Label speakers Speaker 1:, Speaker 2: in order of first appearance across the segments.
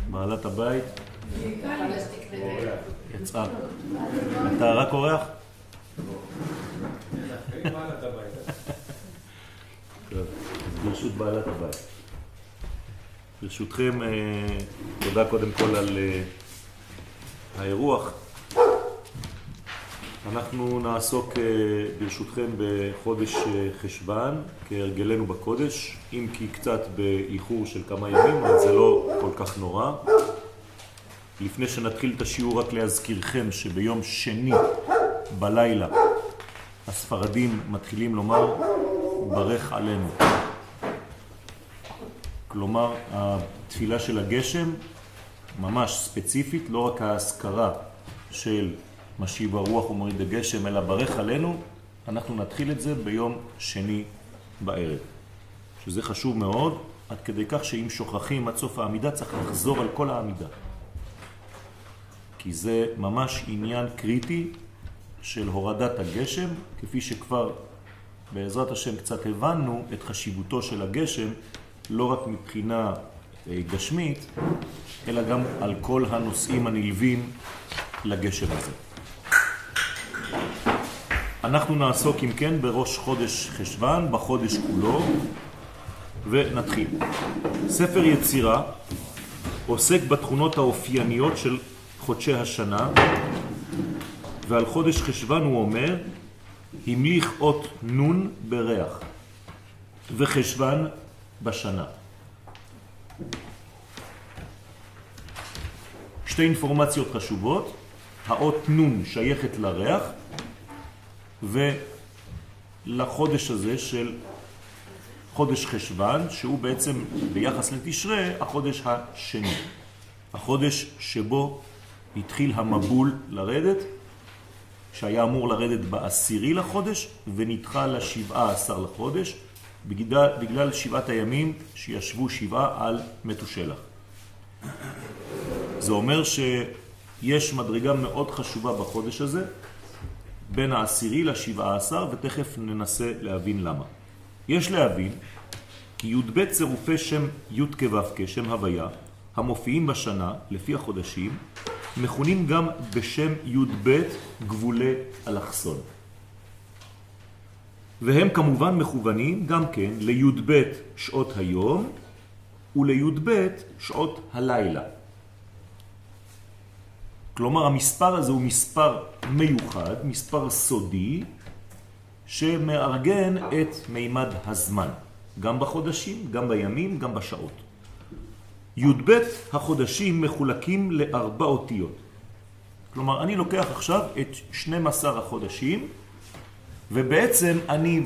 Speaker 1: בעלת הבית יצאה. אתה רק אורח? ברשות בעלת הבית. ברשותכם, תודה קודם כל על האירוח. אנחנו נעסוק ברשותכם בחודש חשבן כהרגלנו בקודש, אם כי קצת באיחור של כמה ימים, אבל זה לא כל כך נורא. לפני שנתחיל את השיעור, רק להזכירכם שביום שני בלילה הספרדים מתחילים לומר ברך עלינו. כלומר, התפילה של הגשם ממש ספציפית, לא רק ההזכרה של משיב הרוח ומוריד הגשם, אלא ברך עלינו. אנחנו נתחיל את זה ביום שני בערב, שזה חשוב מאוד, עד כדי כך שאם שוכחים עד סוף העמידה צריך לחזור על כל העמידה, כי זה ממש עניין קריטי של הורדת הגשם, כפי שכבר בעזרת השם קצת הבנו את חשיבותו של הגשם, לא רק מבחינה גשמית, אלא גם על כל הנושאים הנלווים לגשם הזה. אנחנו נעסוק אם כן בראש חודש חשבן, בחודש כולו, ונתחיל. ספר יצירה עוסק בתכונות האופייניות של חודשי השנה, ועל חודש חשבן הוא אומר, המליך אות נון בריח, וחשבן בשנה. שתי אינפורמציות חשובות, האות נון שייכת לריח, ולחודש הזה של חודש חשבן, שהוא בעצם ביחס לתשרה החודש השני. החודש שבו התחיל המבול לרדת, שהיה אמור לרדת ב10 לחודש, ונדחה ל17 לחודש, בגלל 7 הימים שישבו 7 על מתושלח. זה אומר שיש מדרגה מאוד חשובה בחודש הזה, בין ה10 ל17, ותכף ננסה להבין למה. יש להבין כי י"ב צירופי שם י' כו' כשם הוויה, המופיעים בשנה לפי החודשים, מכונים גם בשם י"ב גבולי אלכסון. והם כמובן מכוונים גם כן לי"ב שעות היום ולי"ב שעות הלילה. כלומר, המספר הזה הוא מספר מיוחד, מספר סודי, שמארגן את מימד הזמן, גם בחודשים, גם בימים, גם בשעות. י"ב החודשים מחולקים ל4 אותיות. כלומר, אני לוקח עכשיו את 12 החודשים, ובעצם אני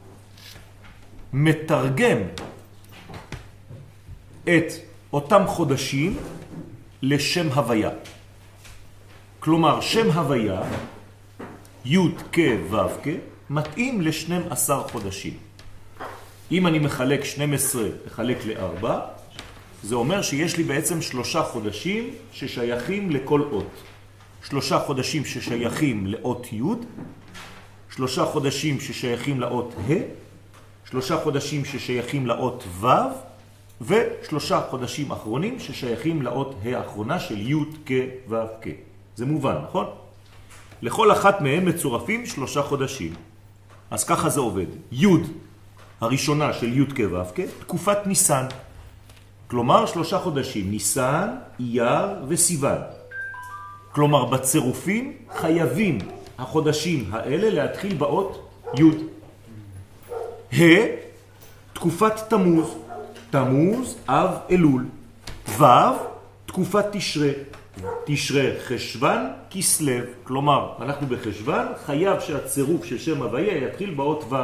Speaker 1: מתרגם את אותם חודשים לשם הוויה. כלומר, שם הוויה, י' כ' ו' כ', מתאים ל12 חודשים. אם אני מחלק 12, מחלק ל4, זה אומר שיש לי בעצם 3 חודשים ששייכים לכל אות. 3 חודשים ששייכים לאות י', 3 חודשים ששייכים לאות ה', 3 חודשים ששייכים לאות ו', ו3 חודשים אחרונים ששייכים לאות ה' האחרונה של י' כ' ו' כ'. זה מובן, נכון? לכל אחת מהם מצורפים 3 חודשים. אז ככה זה עובד. י' הראשונה של י' כ' ו' כ', תקופת ניסן. כלומר 3 חודשים, ניסן, אייר וסיוון. כלומר בצירופים חייבים החודשים האלה להתחיל באות י'. ה' תקופת תמוז, תמוז, אב, אלול. ו' תקופת תשרה, תשרה, חשבן, כסלו. כלומר, אנחנו בחשבן, חייב שהצירוף של שם הוויה יתחיל באות ו'.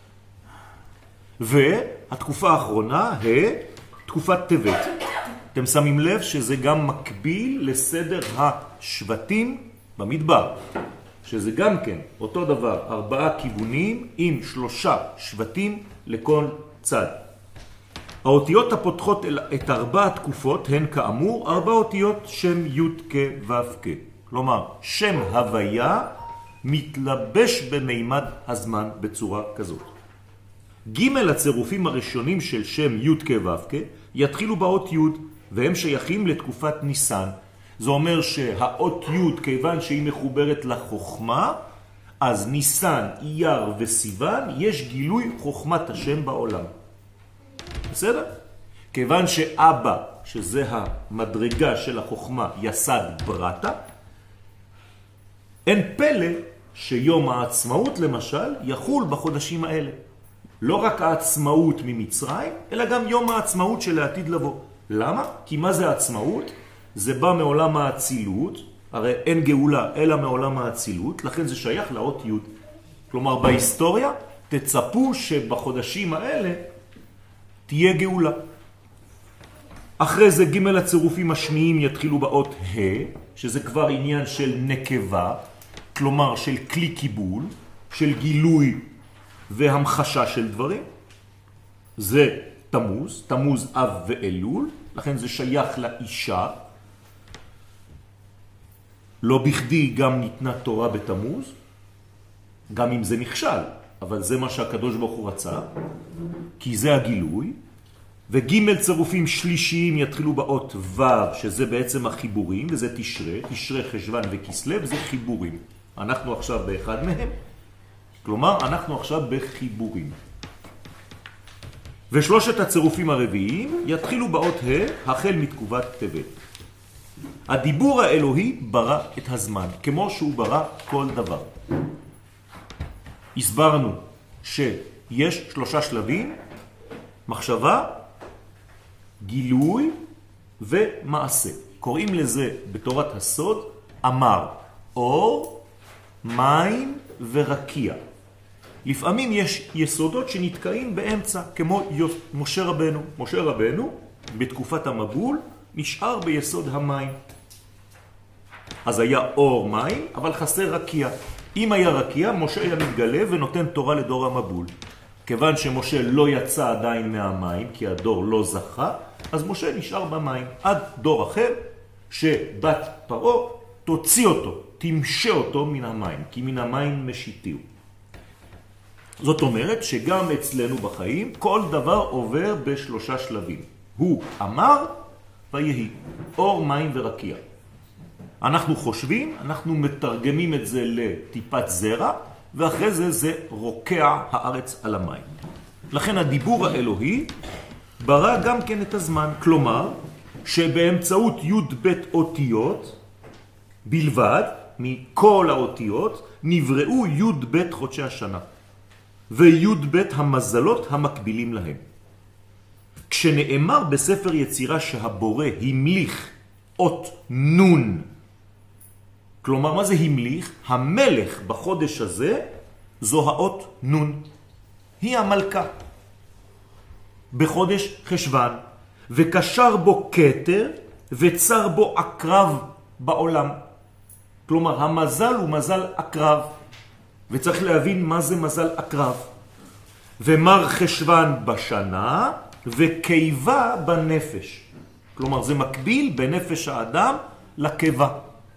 Speaker 1: והתקופה האחרונה, ה', תקופת טבת. אתם שמים לב שזה גם מקביל לסדר השבטים במדבר, שזה גם כן אותו דבר, 4 כיוונים עם 3 שבטים לכל צד. האותיות הפותחות את 4 התקופות הן כאמור 4 אותיות שם י' כ' ו' כ'. כלומר, שם הוויה מתלבש במימד הזמן בצורה כזאת. ג' הצירופים הראשונים של שם י' כ' ו' כ' יתחילו באות י', והם שייכים לתקופת ניסן. זה אומר שהאות י' כיוון שהיא מחוברת לחוכמה, אז ניסן, אייר וסיוון, יש גילוי חוכמת השם בעולם. בסדר? כיוון שאבא, שזה המדרגה של החוכמה, יסד ברטה, אין פלא שיום העצמאות למשל יחול בחודשים האלה. לא רק העצמאות ממצרים, אלא גם יום העצמאות של העתיד לבוא. למה? כי מה זה העצמאות? זה בא מעולם האצילות, הרי אין גאולה אלא מעולם האצילות, לכן זה שייך לאות י'. כלומר בהיסטוריה תצפו שבחודשים האלה תהיה גאולה. אחרי זה ג' הצירופים השניים יתחילו באות ה', שזה כבר עניין של נקבה, כלומר של כלי קיבול, של גילוי והמחשה של דברים. זה תמוז, תמוז אב ואלול, לכן זה שייך לאישה. לא בכדי גם ניתנה תורה בתמוז, גם אם זה נכשל, אבל זה מה שהקדוש ברוך הוא רצה, כי זה הגילוי. וג' צירופים שלישיים יתחילו באות ו', שזה בעצם החיבורים, וזה תשרה, תשרה חשבן וכסלו, וזה חיבורים. אנחנו עכשיו באחד מהם, כלומר אנחנו עכשיו בחיבורים. ושלושת הצירופים הרביעיים יתחילו באות ה' החל מתקובת טבת. הדיבור האלוהי ברא את הזמן, כמו שהוא ברא כל דבר. הסברנו שיש 3 שלבים, מחשבה, גילוי ומעשה. קוראים לזה בתורת הסוד אמר, אור, מים ורקיע. לפעמים יש יסודות שנתקעים באמצע, כמו משה רבנו. משה רבנו בתקופת המבול נשאר ביסוד המים. אז היה אור מים, אבל חסר רקיע. אם היה רקיע, משה היה מתגלה ונותן תורה לדור המבול. כיוון שמשה לא יצא עדיין מהמים, כי הדור לא זכה, אז משה נשאר במים. עד דור אחר, שבת פרעה תוציא אותו, תמשה אותו מן המים, כי מן המים משיתיו. זאת אומרת שגם אצלנו בחיים, כל דבר עובר ב3 שלבים. הוא אמר ויהי, אור, מים ורקיע. אנחנו חושבים, אנחנו מתרגמים את זה לטיפת זרע, ואחרי זה זה רוקע הארץ על המים. לכן הדיבור האלוהי ברא גם כן את הזמן, כלומר שבאמצעות י' ב' אותיות בלבד, מכל האותיות, נבראו י' ב' חודשי השנה, וי' ב' המזלות המקבילים להם. כשנאמר בספר יצירה שהבורא המליך אות נון, כלומר מה זה המליך? המלך בחודש הזה זו האות נון, היא המלכה בחודש חשבן, וקשר בו כתר וצר בו עקרב בעולם. כלומר המזל הוא מזל עקרב, וצריך להבין מה זה מזל עקרב. ומר חשבן בשנה וקיבה בנפש, כלומר זה מקביל בנפש האדם לקיבה.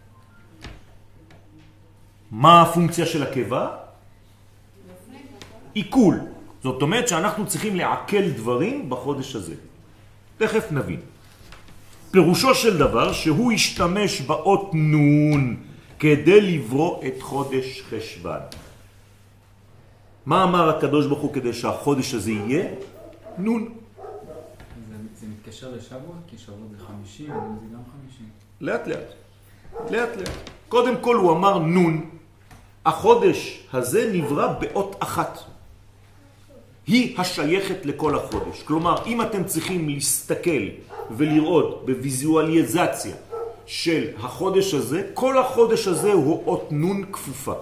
Speaker 1: מה הפונקציה של הקיבה? עיכול. זאת אומרת שאנחנו צריכים לעכל דברים בחודש הזה. תכף נבין. פירושו של דבר שהוא ישתמש באות נון כדי לברוא את חודש חשבן. מה אמר הקדוש ברוך הוא כדי שהחודש הזה יהיה? נון.
Speaker 2: זה מתקשר לשבוע? כי שבוע זה 50, אבל זה גם 50.
Speaker 1: לאט לאט. לאט לאט. קודם כל הוא אמר נון. החודש הזה נברא באות אחת. היא השייכת לכל החודש. כלומר, אם אתם צריכים להסתכל ולראות בוויזואליזציה של החודש הזה, כל החודש הזה הוא אות נון כפופה.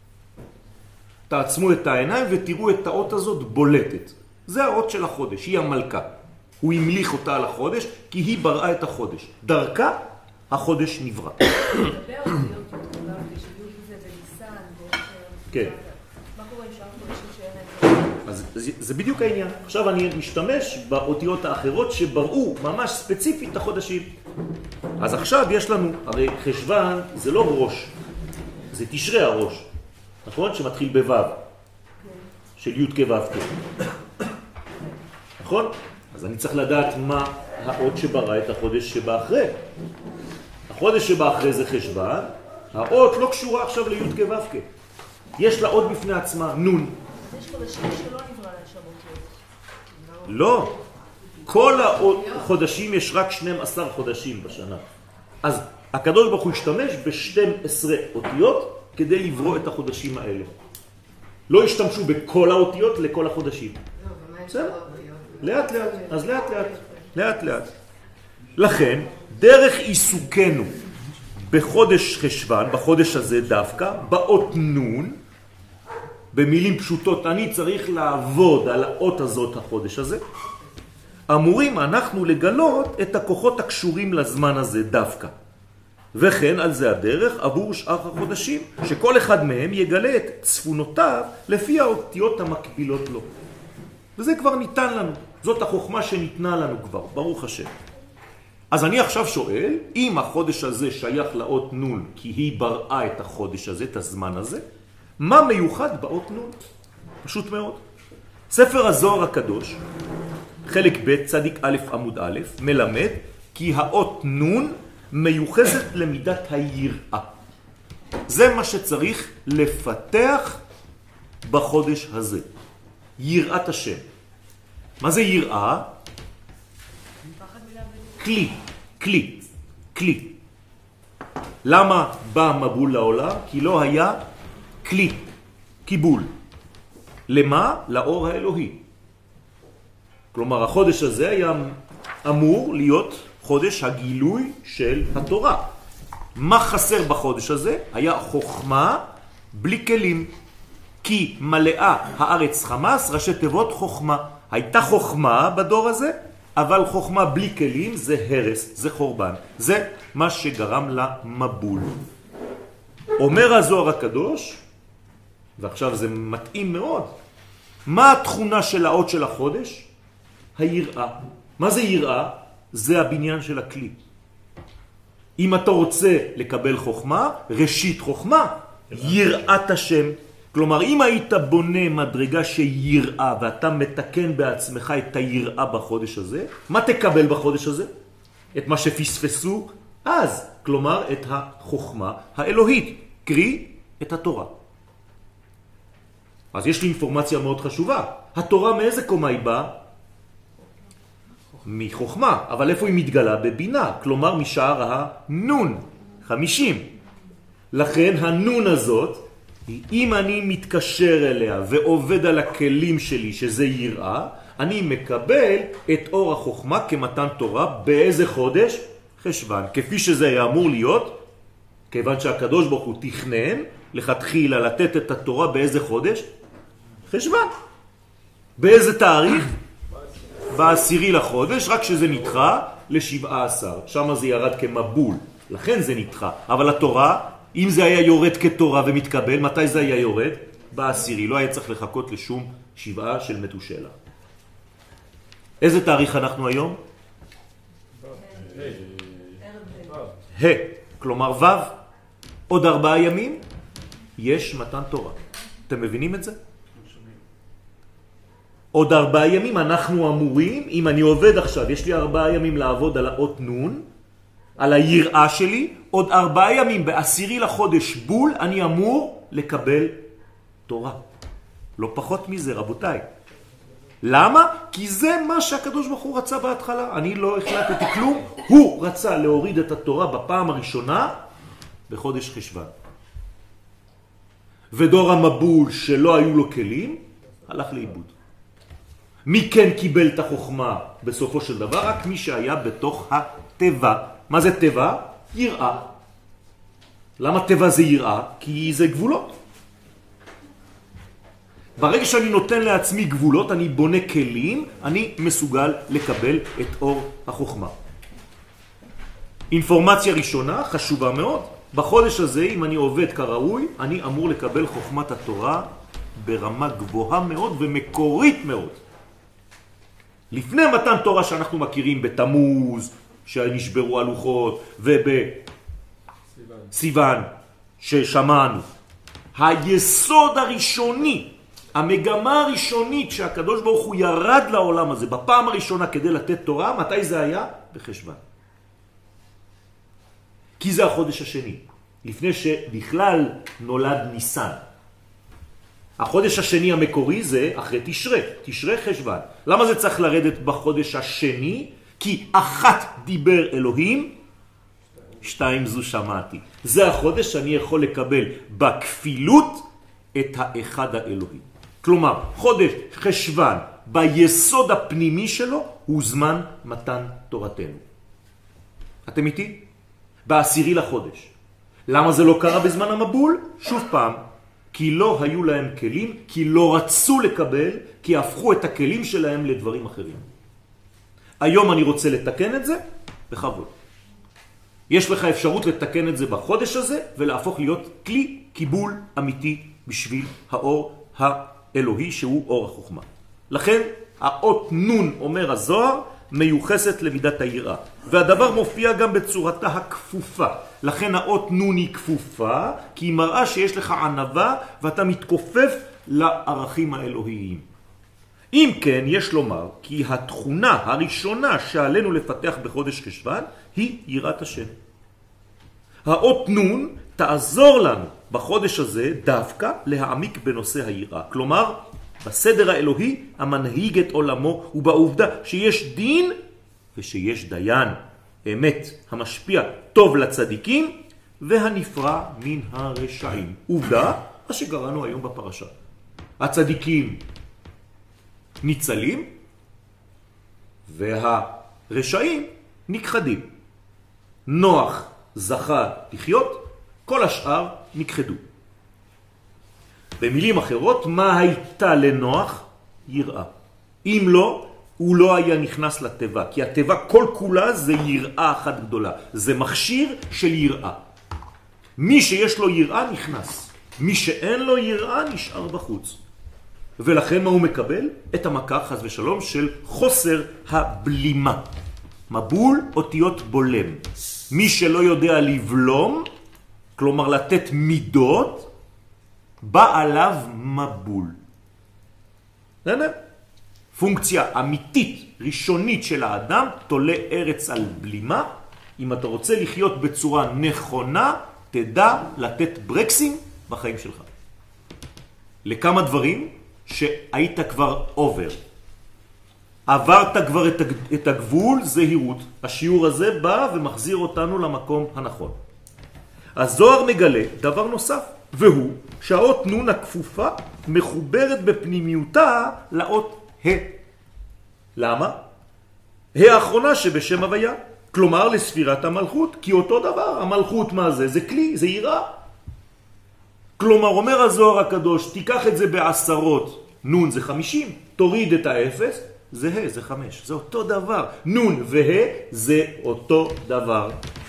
Speaker 1: תעצמו את העיניים ותראו את האות הזאת בולטת. זה האות של החודש, היא המלכה. הוא המליך אותה על החודש כי היא בראה את החודש. דרכה החודש נברא. כן.
Speaker 3: מה קורה עם שאר חודשים שאין?
Speaker 1: אז זה בדיוק העניין. עכשיו אני משתמש באותיות האחרות שבראו ממש ספציפית את החודשים. אז עכשיו יש לנו, הרי חשבן זה לא ראש, זה תשרי הראש, נכון? שמתחיל בו' של י' כו' כ'. נכון? אז אני צריך לדעת מה האות שברא את החודש שבאחרי. החודש שבאחרי זה חשבן, האות לא קשורה עכשיו לי' כ' ו' כ'. יש לה אות בפני עצמה, נון.
Speaker 3: יש חודשים שלא נברא להם שם אותיות.
Speaker 1: לא. כל החודשים יש רק 12 חודשים בשנה. אז הקדוש ברוך הוא השתמש ב-12 אותיות כדי לברוא את החודשים האלה. לא השתמשו בכל האותיות לכל החודשים. בסדר? לאט לאט. אז לאט לאט. לאט לאט. לכן, דרך עיסוקנו בחודש חשבן, בחודש הזה דווקא, באות נון, במילים פשוטות, אני צריך לעבוד על האות הזאת החודש הזה, אמורים אנחנו לגלות את הכוחות הקשורים לזמן הזה דווקא. וכן על זה הדרך עבור שאר החודשים, שכל אחד מהם יגלה את צפונותיו לפי האותיות המקבילות לו. וזה כבר ניתן לנו, זאת החוכמה שניתנה לנו כבר, ברוך השם. אז אני עכשיו שואל, אם החודש הזה שייך לאות נון, כי היא בראה את החודש הזה, את הזמן הזה, מה מיוחד באות נון? פשוט מאוד. ספר הזוהר הקדוש, חלק ב' צדיק א' עמוד א', מלמד כי האות נון מיוחסת למידת היראה. זה מה שצריך לפתח בחודש הזה. יראת השם. מה זה יראה? כלי, כלי, כלי. למה בא מבול לעולם? כי לא היה כלי, קיבול. למה? לאור האלוהי. כלומר, החודש הזה היה אמור להיות חודש הגילוי של התורה. מה חסר בחודש הזה? היה חוכמה בלי כלים. כי מלאה הארץ חמס, ראשי תיבות חוכמה. הייתה חוכמה בדור הזה, אבל חוכמה בלי כלים זה הרס, זה חורבן. זה מה שגרם למבול. אומר הזוהר הקדוש, ועכשיו זה מתאים מאוד, מה התכונה של האות של החודש? היראה. מה זה יראה? זה הבניין של הכלי. אם אתה רוצה לקבל חוכמה, ראשית חוכמה, יראת השם. כלומר, אם היית בונה מדרגה שיראה ואתה מתקן בעצמך את היראה בחודש הזה, מה תקבל בחודש הזה? את מה שפספסו אז, כלומר את החוכמה האלוהית, קרי את התורה. אז יש לי אינפורמציה מאוד חשובה. התורה מאיזה קומה היא באה? מחוכמה, אבל איפה היא מתגלה? בבינה, כלומר משער הנון, 50. לכן הנון הזאת, אם אני מתקשר אליה ועובד על הכלים שלי שזה יראה, אני מקבל את אור החוכמה כמתן תורה באיזה חודש? חשבן. כפי שזה היה אמור להיות, כיוון שהקדוש ברוך הוא תכנן לכתחילה לתת את התורה באיזה חודש? חשבן. באיזה תאריך? ב10 לחודש, רק שזה נדחה ל17. שם זה ירד כמבול, לכן זה נדחה. אבל התורה, אם זה היה יורד כתורה ומתקבל, מתי זה היה יורד? ב10. לא היה צריך לחכות לשום שבעה של מתושלה. איזה תאריך אנחנו היום? ה', כלומר ו'. עוד 4 ימים יש מתן תורה. אתם מבינים את זה? עוד 4 ימים אנחנו אמורים, אם אני עובד עכשיו, יש לי 4 ימים לעבוד על האות נון, על היראה שלי, עוד 4 ימים ב10 לחודש בול, אני אמור לקבל תורה. לא פחות מזה, רבותיי. למה? כי זה מה שהקדוש ברוך הוא רצה בהתחלה. אני לא החלטתי כלום. הוא רצה להוריד את התורה בפעם הראשונה בחודש חשבן. ודור המבול שלא היו לו כלים, הלך לאיבוד. מי כן קיבל את החוכמה בסופו של דבר? רק מי שהיה בתוך הטבע. מה זה טבע? יראה. למה טבע זה יראה? כי זה גבולות. ברגע שאני נותן לעצמי גבולות, אני בונה כלים, אני מסוגל לקבל את אור החוכמה. אינפורמציה ראשונה, חשובה מאוד. בחודש הזה, אם אני עובד כראוי, אני אמור לקבל חוכמת התורה ברמה גבוהה מאוד ומקורית מאוד. לפני מתן תורה שאנחנו מכירים בתמוז, שנשברו הלוחות, ובסיוון ששמענו. היסוד הראשוני המגמה הראשונית שהקדוש ברוך הוא ירד לעולם הזה בפעם הראשונה כדי לתת תורה, מתי זה היה? בחשבן. כי זה החודש השני, לפני שבכלל נולד ניסן. החודש השני המקורי זה אחרי תשרה, תשרה חשבן. למה זה צריך לרדת בחודש השני? כי אחת דיבר אלוהים, שתיים זו שמעתי. זה החודש שאני יכול לקבל בכפילות את האחד האלוהי. כלומר, חודש חשבן ביסוד הפנימי שלו הוא זמן מתן תורתנו. אתם איתי? בעשירי לחודש. למה זה לא קרה בזמן המבול? שוב פעם, כי לא היו להם כלים, כי לא רצו לקבל, כי הפכו את הכלים שלהם לדברים אחרים. היום אני רוצה לתקן את זה, בכבוד. יש לך אפשרות לתקן את זה בחודש הזה, ולהפוך להיות כלי קיבול אמיתי בשביל האור האלוהי שהוא אור החוכמה. לכן האות נון אומר הזוהר מיוחסת למידת היראה. והדבר מופיע גם בצורתה הכפופה. לכן האות נון היא כפופה, כי היא מראה שיש לך ענבה ואתה מתכופף לערכים האלוהיים. אם כן, יש לומר כי התכונה הראשונה שעלינו לפתח בחודש חשבן היא יראת השם. האות נון תעזור לנו בחודש הזה דווקא להעמיק בנושא היראה. כלומר, בסדר האלוהי המנהיג את עולמו ובעובדה שיש דין ושיש דיין. אמת המשפיע טוב לצדיקים והנפרע מן הרשעים. עובדה, מה שקראנו היום בפרשה. הצדיקים ניצלים והרשעים נכחדים. נוח זכה לחיות, כל השאר נכחדו. במילים אחרות, מה הייתה לנוח? יראה. אם לא, הוא לא היה נכנס לטבע, כי הטבע כל כולה זה יראה אחת גדולה. זה מכשיר של יראה. מי שיש לו יראה נכנס. מי שאין לו יראה נשאר בחוץ. ולכן מה הוא מקבל? את המכה חס ושלום של חוסר הבלימה. מבול אותיות בולם. מי שלא יודע לבלום, כלומר לתת מידות, בא עליו מבול. פונקציה אמיתית, ראשונית של האדם, תולה ארץ על בלימה. אם אתה רוצה לחיות בצורה נכונה, תדע לתת ברקסים בחיים שלך. לכמה דברים שהיית כבר עובר. עברת כבר את הגבול, זהירות. השיעור הזה בא ומחזיר אותנו למקום הנכון. הזוהר מגלה דבר נוסף, והוא שהאות נון הכפופה מחוברת בפנימיותה לאות ה. למה? האחרונה שבשם הוויה, כלומר לספירת המלכות, כי אותו דבר, המלכות מה זה? זה כלי, זה יראה. כלומר, אומר הזוהר הקדוש, תיקח את זה בעשרות, נון זה 50, תוריד את האפס, זה ה, זה 5, זה אותו דבר. נון וה זה אותו דבר.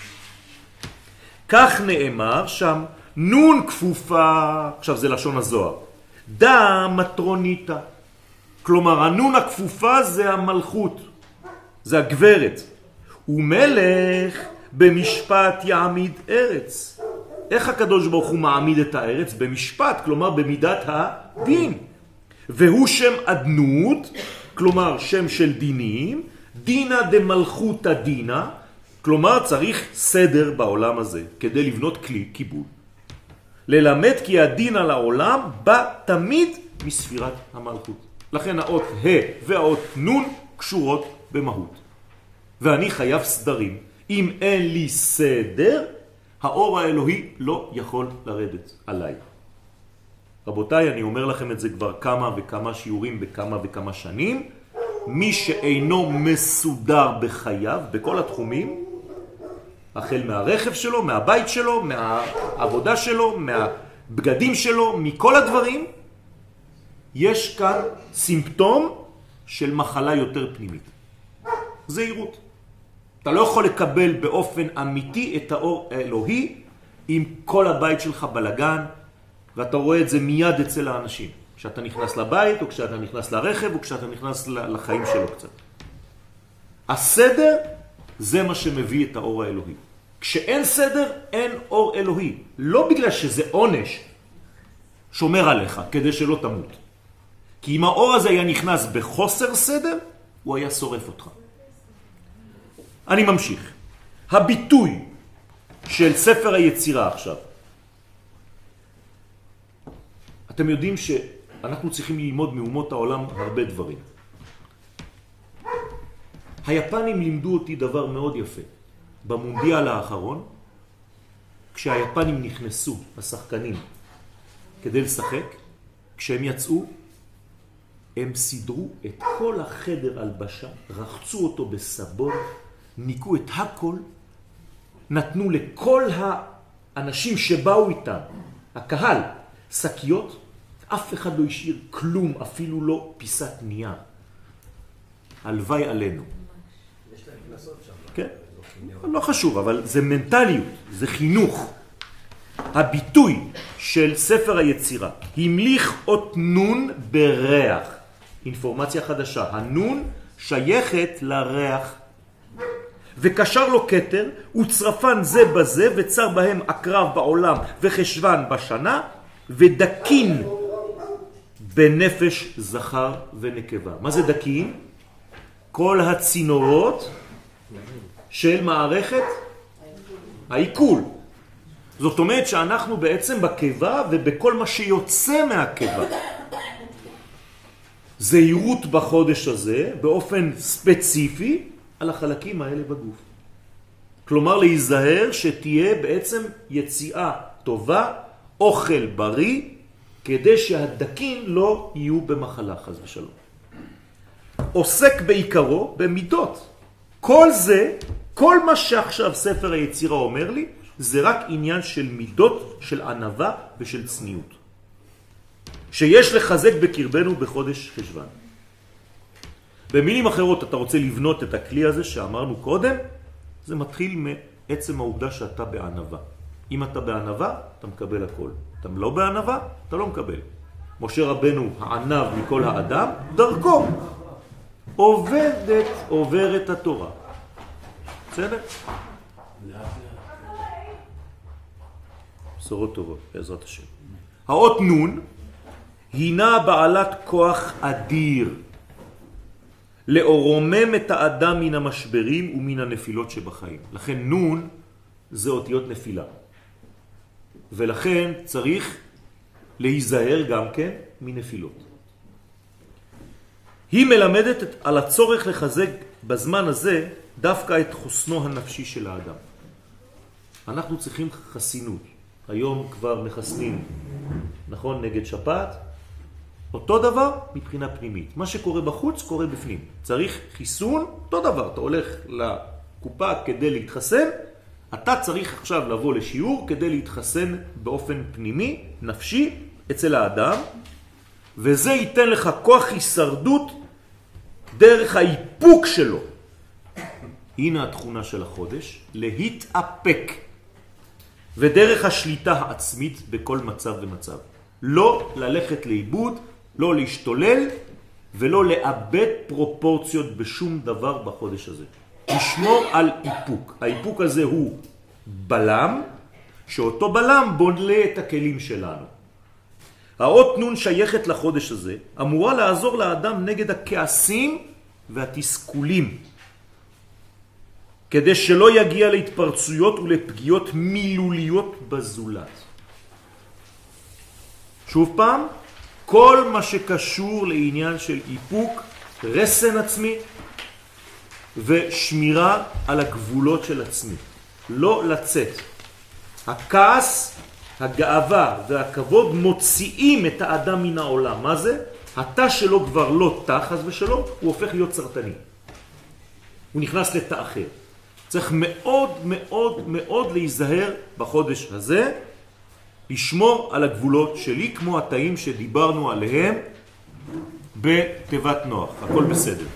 Speaker 1: כך נאמר שם, נון כפופה, עכשיו זה לשון הזוהר, דה מטרוניתה. כלומר, הנון הכפופה זה המלכות, זה הגברת. ומלך במשפט יעמיד ארץ. איך הקדוש ברוך הוא מעמיד את הארץ? במשפט, כלומר במידת הדין. והוא שם אדנות, כלומר שם של דינים, דינה דמלכות הדינה, כלומר צריך סדר בעולם הזה כדי לבנות כלי קיבול. ללמד כי הדין על העולם בא תמיד מספירת המלכות. לכן האות ה והאות נון קשורות במהות. ואני חייב סדרים. אם אין לי סדר, האור האלוהי לא יכול לרדת עליי. רבותיי, אני אומר לכם את זה כבר כמה וכמה שיעורים בכמה וכמה שנים. מי שאינו מסודר בחייו, בכל התחומים, החל מהרכב שלו, מהבית שלו, מהעבודה שלו, מהבגדים שלו, מכל הדברים, יש כאן סימפטום של מחלה יותר פנימית. זהירות. אתה לא יכול לקבל באופן אמיתי את האור האלוהי עם כל הבית שלך בלגן, ואתה רואה את זה מיד אצל האנשים. כשאתה נכנס לבית, או כשאתה נכנס לרכב, או כשאתה נכנס לחיים שלו קצת. הסדר זה מה שמביא את האור האלוהי. כשאין סדר, אין אור אלוהי. לא בגלל שזה עונש שומר עליך, כדי שלא תמות. כי אם האור הזה היה נכנס בחוסר סדר, הוא היה שורף אותך. אני ממשיך. הביטוי של ספר היצירה עכשיו. אתם יודעים שאנחנו צריכים ללמוד מאומות העולם הרבה דברים. היפנים לימדו אותי דבר מאוד יפה. במונדיאל האחרון, כשהיפנים נכנסו, השחקנים, כדי לשחק, כשהם יצאו, הם סידרו את כל החדר הלבשה, רחצו אותו בסבון, ניקו את הכל, נתנו לכל האנשים שבאו איתם, הקהל, שקיות, אף אחד לא השאיר כלום, אפילו לא פיסת נייר. הלוואי עלינו.
Speaker 4: יש להם כנסות שם.
Speaker 1: כן, לא חשוב, אבל זה מנטליות, זה חינוך. הביטוי של ספר היצירה, המליך אות נון בריח. אינפורמציה חדשה, הנון שייכת לריח. וקשר לו כתר, וצרפן זה בזה, וצר בהם עקרב בעולם, וחשוון בשנה, ודקין בנפש זכר ונקבה. מה זה דקין? כל הצינורות של מערכת העיכול. זאת אומרת שאנחנו בעצם בקיבה ובכל מה שיוצא מהקיבה. זהירות בחודש הזה באופן ספציפי על החלקים האלה בגוף. כלומר להיזהר שתהיה בעצם יציאה טובה, אוכל בריא, כדי שהדקים לא יהיו במחלה חס ושלום. עוסק בעיקרו במידות. כל זה, כל מה שעכשיו ספר היצירה אומר לי, זה רק עניין של מידות, של ענווה ושל צניעות. שיש לחזק בקרבנו בחודש חשוון. במילים אחרות, אתה רוצה לבנות את הכלי הזה שאמרנו קודם, זה מתחיל מעצם העובדה שאתה בענווה. אם אתה בענווה, אתה מקבל הכל. אתה לא בענווה, אתה לא מקבל. משה רבנו הענב מכל האדם, דרכו עוברת התורה. בסדר? בשורות טובות, בעזרת השם. האות נון הינה בעלת כוח אדיר לאורומם את האדם מן המשברים ומן הנפילות שבחיים. לכן נון זה אותיות נפילה. ולכן צריך להיזהר גם כן מנפילות. היא מלמדת על הצורך לחזק בזמן הזה דווקא את חוסנו הנפשי של האדם. אנחנו צריכים חסינות. היום כבר מחסנים, נכון, נגד שפעת. אותו דבר מבחינה פנימית. מה שקורה בחוץ קורה בפנים. צריך חיסון, אותו דבר. אתה הולך לקופה כדי להתחסן, אתה צריך עכשיו לבוא לשיעור כדי להתחסן באופן פנימי, נפשי, אצל האדם, וזה ייתן לך כוח הישרדות דרך האיפוק שלו. הנה התכונה של החודש, להתאפק, ודרך השליטה העצמית בכל מצב ומצב. לא ללכת לאיבוד, לא להשתולל, ולא לאבד פרופורציות בשום דבר בחודש הזה. לשמור על איפוק. האיפוק הזה הוא בלם, שאותו בלם בונה את הכלים שלנו. האות נון שייכת לחודש הזה, אמורה לעזור לאדם נגד הכעסים והתסכולים, כדי שלא יגיע להתפרצויות ולפגיעות מילוליות בזולת. שוב פעם, כל מה שקשור לעניין של איפוק, רסן עצמי ושמירה על הגבולות של עצמי. לא לצאת. הכעס, הגאווה והכבוד מוציאים את האדם מן העולם. מה זה? התא שלו כבר לא תא חס ושלום, הוא הופך להיות סרטני. הוא נכנס לתא אחר. צריך מאוד מאוד מאוד להיזהר בחודש הזה, לשמור על הגבולות שלי כמו התאים שדיברנו עליהם בתיבת נוח. הכל בסדר.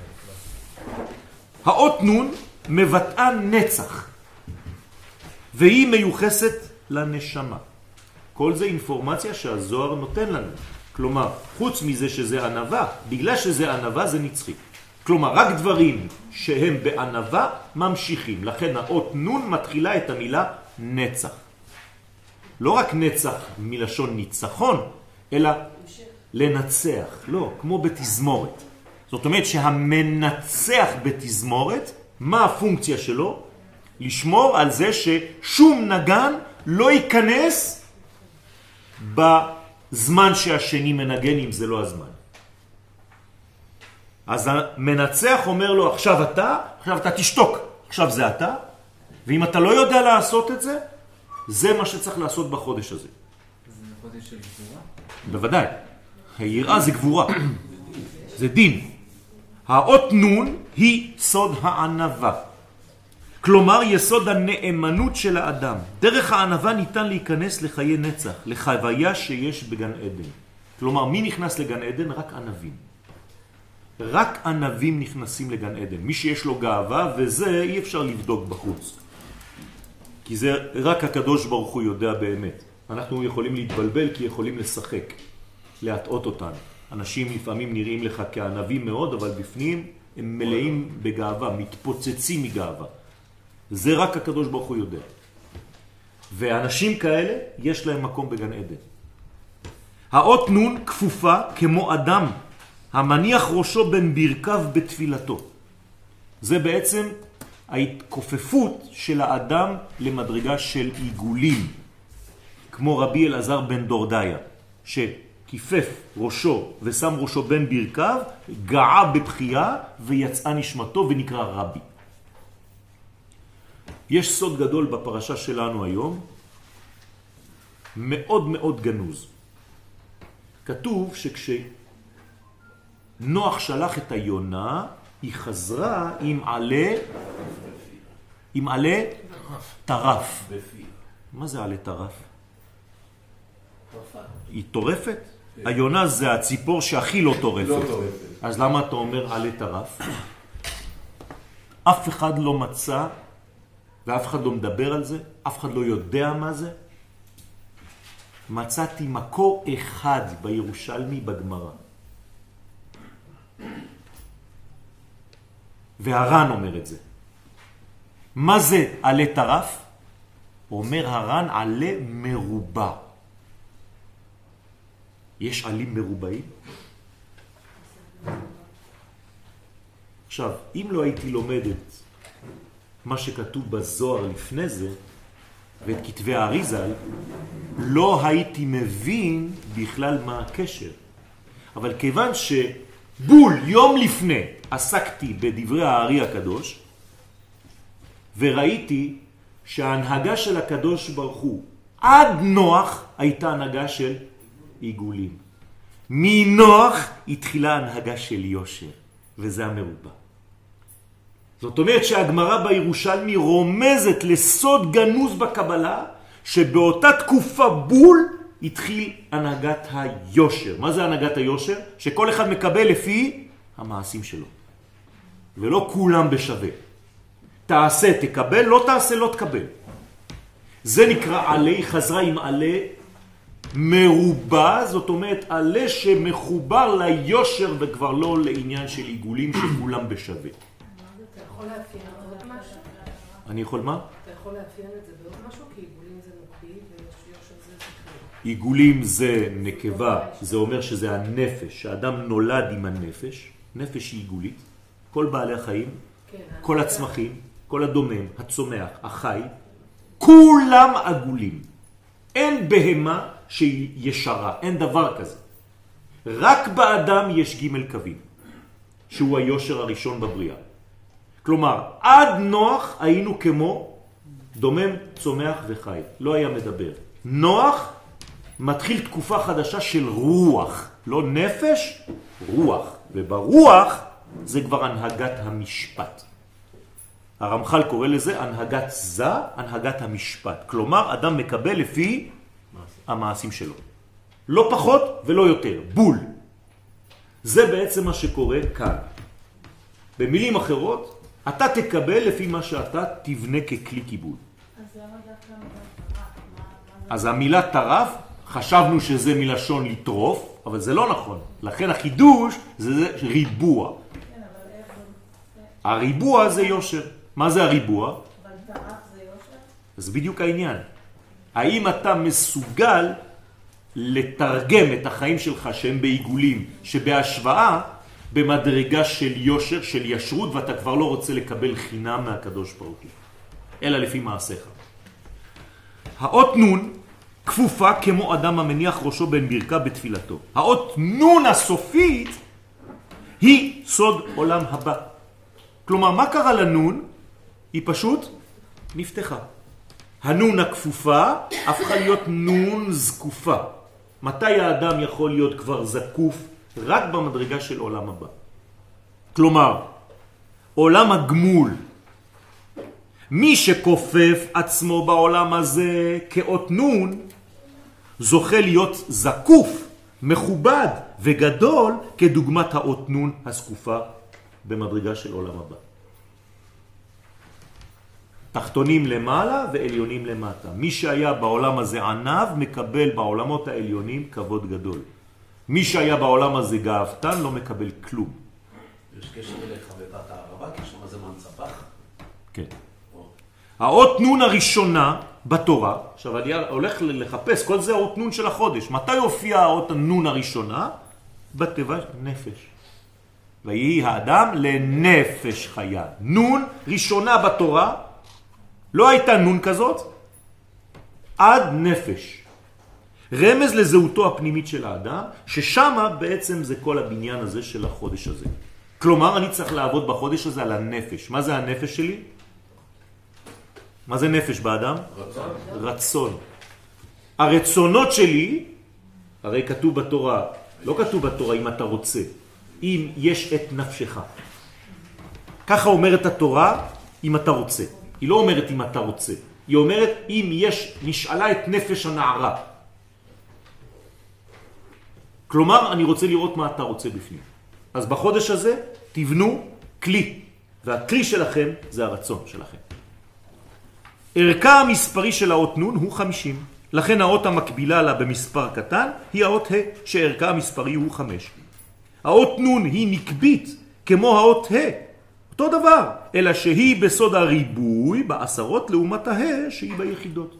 Speaker 1: האות נון מבטאה נצח, והיא מיוחסת לנשמה. כל זה אינפורמציה שהזוהר נותן לנו. כלומר, חוץ מזה שזה ענווה, בגלל שזה ענווה זה נצחי. כלומר, רק דברים שהם בענווה ממשיכים. לכן האות נון מתחילה את המילה נצח. לא רק נצח מלשון ניצחון, אלא לנצח, לא, כמו בתזמורת. זאת אומרת שהמנצח בתזמורת, מה הפונקציה שלו? לשמור על זה ששום נגן לא ייכנס בזמן שהשני מנגן, אם זה לא הזמן. אז המנצח אומר לו, עכשיו אתה תשתוק, עכשיו זה אתה, ואם אתה לא יודע לעשות את זה, זה מה שצריך לעשות בחודש הזה.
Speaker 2: זה חודש של גבורה?
Speaker 1: בוודאי. היראה זה גבורה. זה דין. האות נון היא סוד הענבה. כלומר, יסוד הנאמנות של האדם. דרך הענבה ניתן להיכנס לחיי נצח, לחוויה שיש בגן עדן. כלומר, מי נכנס לגן עדן? רק ענבים. רק ענבים נכנסים לגן עדן. מי שיש לו גאווה, וזה אי אפשר לבדוק בחוץ. כי זה רק הקדוש ברוך הוא יודע באמת. אנחנו יכולים להתבלבל כי יכולים לשחק, להטעות אותנו. אנשים לפעמים נראים לך כענבים מאוד, אבל בפנים הם מלאים בגאווה, מתפוצצים מגאווה. זה רק הקדוש ברוך הוא יודע. ואנשים כאלה יש להם מקום בגן עדן. האות נון כפופה כמו אדם המניח ראשו בין ברכיו בתפילתו. זה בעצם ההתכופפות של האדם למדרגה של עיגולים, כמו רבי אלעזר בן דורדיה, שכיפף ראשו ושם ראשו בין ברכיו, גאה בבחייה ויצאה נשמתו ונקרא רבי. יש סוד גדול בפרשה שלנו היום, מאוד מאוד גנוז. כתוב שכשנוח שלח את היונה, היא חזרה עם עלה טרף. מה זה עלה טרף? היא טורפת? היונה זה הציפור שהכי לא טורפת. אז למה אתה אומר עלה טרף? אף אחד לא מצא ואף אחד לא מדבר על זה, אף אחד לא יודע מה זה. מצאתי מקור אחד בירושלמי בגמרא. והר"ן אומר את זה. מה זה עלה טרף? אומר הר"ן עלה מרובע. יש עלים מרובעים? עכשיו, אם לא הייתי לומד את מה שכתוב בזוהר לפני זה, ואת כתבי האריזל, לא הייתי מבין בכלל מה הקשר. אבל כיוון שבול יום לפני עסקתי בדברי הארי הקדוש, וראיתי שההנהגה של הקדוש ברוך הוא עד נוח הייתה הנהגה של עיגולים. מנוח התחילה הנהגה של יושר, וזה המרובע. זאת אומרת שהגמרא בירושלמי רומזת לסוד גנוז בקבלה, שבאותה תקופה בול התחיל הנהגת היושר. מה זה הנהגת היושר? שכל אחד מקבל לפי המעשים שלו. ולא כולם בשווה. תעשה תקבל, לא תעשה לא תקבל. זה נקרא עלי, חזרה עם עלי מרובע, זאת אומרת עלי שמחובר ליושר וכבר לא לעניין של עיגולים שכולם בשווה. אני יכול מה?
Speaker 5: אתה יכול לאפיין את זה בעוד משהו? כי עיגולים זה נוקבי ויושר זה זכרי.
Speaker 1: עיגולים זה נקבה, זה אומר שזה הנפש, האדם נולד עם הנפש, נפש היא עיגולית, כל בעלי החיים, כל הצמחים, כל הדומם, הצומח, החי, כולם עגולים. אין בהמה שהיא ישרה, אין דבר כזה. רק באדם יש ג' קווים, שהוא היושר הראשון בבריאה. כלומר, עד נוח היינו כמו דומם, צומח וחי. לא היה מדבר. נוח מתחיל תקופה חדשה של רוח. לא נפש, רוח. וברוח זה כבר הנהגת המשפט. הרמח"ל קורא לזה הנהגת זה, הנהגת המשפט. כלומר, אדם מקבל לפי המעשים שלו. לא פחות ולא יותר. בול. זה בעצם מה שקורה כאן. במילים אחרות, אתה תקבל לפי מה שאתה תבנה ככלי קיבול. אז המילה טרף, חשבנו שזה מלשון לטרוף, אבל זה לא נכון. לכן החידוש זה ריבוע. הריבוע זה יושר. מה זה הריבוע?
Speaker 3: אבל טרף זה יושר?
Speaker 1: אז בדיוק העניין. האם אתה מסוגל לתרגם את החיים שלך שהם בעיגולים, שבהשוואה במדרגה של יושר, של ישרות, ואתה כבר לא רוצה לקבל חינם מהקדוש ברוך הוא, אלא לפי מעשיך. האות נון כפופה כמו אדם המניח ראשו בין ברכה בתפילתו. האות נון הסופית היא סוד עולם הבא. כלומר, מה קרה לנון? היא פשוט נפתחה. הנון הכפופה הפכה להיות נון זקופה. מתי האדם יכול להיות כבר זקוף? רק במדרגה של עולם הבא. כלומר, עולם הגמול, מי שכופף עצמו בעולם הזה כאות נון, זוכה להיות זקוף, מכובד וגדול כדוגמת האות נון הסקופה במדרגה של עולם הבא. תחתונים למעלה ועליונים למטה. מי שהיה בעולם הזה ענב מקבל בעולמות העליונים כבוד גדול. מי שהיה בעולם הזה גאוותן לא מקבל כלום.
Speaker 4: יש קשר לחבטת הערבה, כי שם זה מנצפח.
Speaker 1: כן. האות נון הראשונה בתורה, עכשיו אני הולך לחפש, כל זה האות נון של החודש. מתי הופיע האות הנון הראשונה? בתיבה נפש. ויהי האדם לנפש חיה. נון ראשונה בתורה, לא הייתה נון כזאת, עד נפש. רמז לזהותו הפנימית של האדם, ששם בעצם זה כל הבניין הזה של החודש הזה. כלומר, אני צריך לעבוד בחודש הזה על הנפש. מה זה הנפש שלי? מה זה נפש באדם?
Speaker 4: רצון.
Speaker 1: רצון. הרצונות שלי, הרי כתוב בתורה, לא כתוב בתורה אם אתה רוצה, אם יש את נפשך. ככה אומרת התורה, אם אתה רוצה. היא לא אומרת אם אתה רוצה. היא אומרת אם יש, נשאלה את נפש הנערה. כלומר, אני רוצה לראות מה אתה רוצה בפנים. אז בחודש הזה תבנו כלי, והכלי שלכם זה הרצון שלכם. ערכה המספרי של האות נון הוא 50. לכן האות המקבילה לה במספר קטן היא האות ה' שערכה המספרי הוא 5. האות נון היא נקבית כמו האות ה', אותו דבר, אלא שהיא בסוד הריבוי בעשרות לעומת ה' שהיא ביחידות.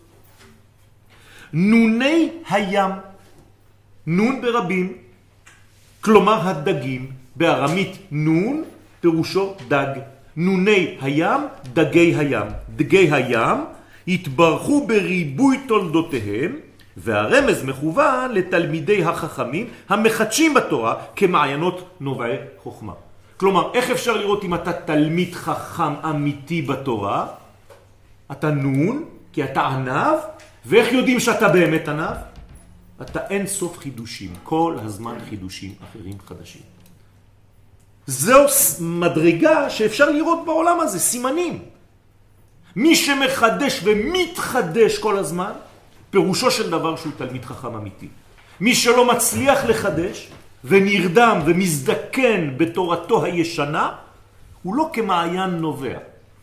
Speaker 1: נוני הים, נון ברבים, כלומר הדגים, בארמית נון פירושו דג. נוני הים, דגי הים. דגי הים התברכו בריבוי תולדותיהם, והרמז מכוון לתלמידי החכמים המחדשים בתורה כמעיינות נובעי חוכמה. כלומר, איך אפשר לראות אם אתה תלמיד חכם אמיתי בתורה? אתה נון, כי אתה ענב, ואיך יודעים שאתה באמת ענב? אתה אין סוף חידושים, כל הזמן חידושים אחרים חדשים. זו מדרגה שאפשר לראות בעולם הזה, סימנים. מי שמחדש ומתחדש כל הזמן, פירושו של דבר שהוא תלמיד חכם אמיתי. מי שלא מצליח לחדש ונרדם ומזדקן בתורתו הישנה, הוא לא כמעיין נובע.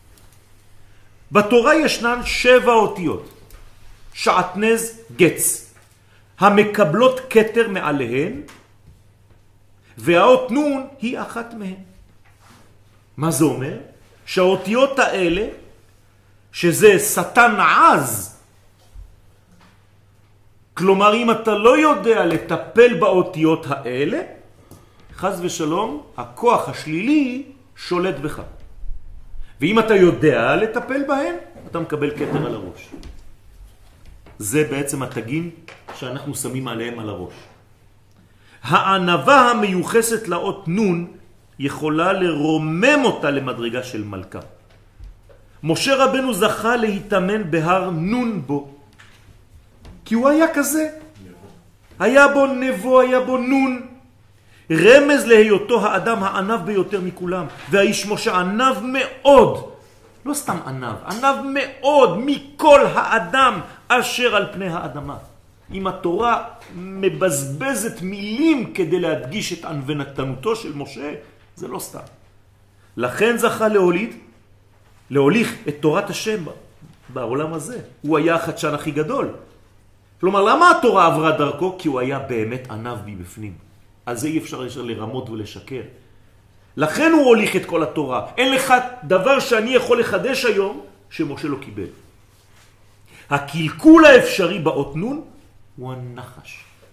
Speaker 1: בתורה ישנן 7 אותיות, שעטנז גץ, המקבלות כתר מעליהן, והאות נון היא אחת מהן. מה זה אומר? שהאותיות האלה, שזה שטן עז, כלומר אם אתה לא יודע לטפל באותיות האלה, חז ושלום, הכוח השלילי שולט בך. ואם אתה יודע לטפל בהן, אתה מקבל כתר על הראש. זה בעצם התגים שאנחנו שמים עליהם על הראש. הענבה המיוחסת לאות נון יכולה לרומם אותה למדרגה של מלכה. משה רבנו זכה להתאמן בהר נון בו, כי הוא היה כזה. היה בו נבו, היה בו נון. רמז להיותו האדם הענב ביותר מכולם. והאיש משה ענב מאוד, לא סתם ענב, ענב מאוד מכל האדם אשר על פני האדמה. אם התורה מבזבזת מילים כדי להדגיש את ענוונתנותו של משה, זה לא סתם. לכן זכה להוליך את תורת השם בעולם הזה. הוא היה החדשן הכי גדול. כלומר, למה התורה עברה דרכו? כי הוא היה באמת ענב מבפנים. על זה אי אפשר לרמות ולשקר. לכן הוא הוליך את כל התורה. אין לך דבר שאני יכול לחדש היום שמשה לא קיבל. הקלקול האפשרי באות נון הוא הנחש.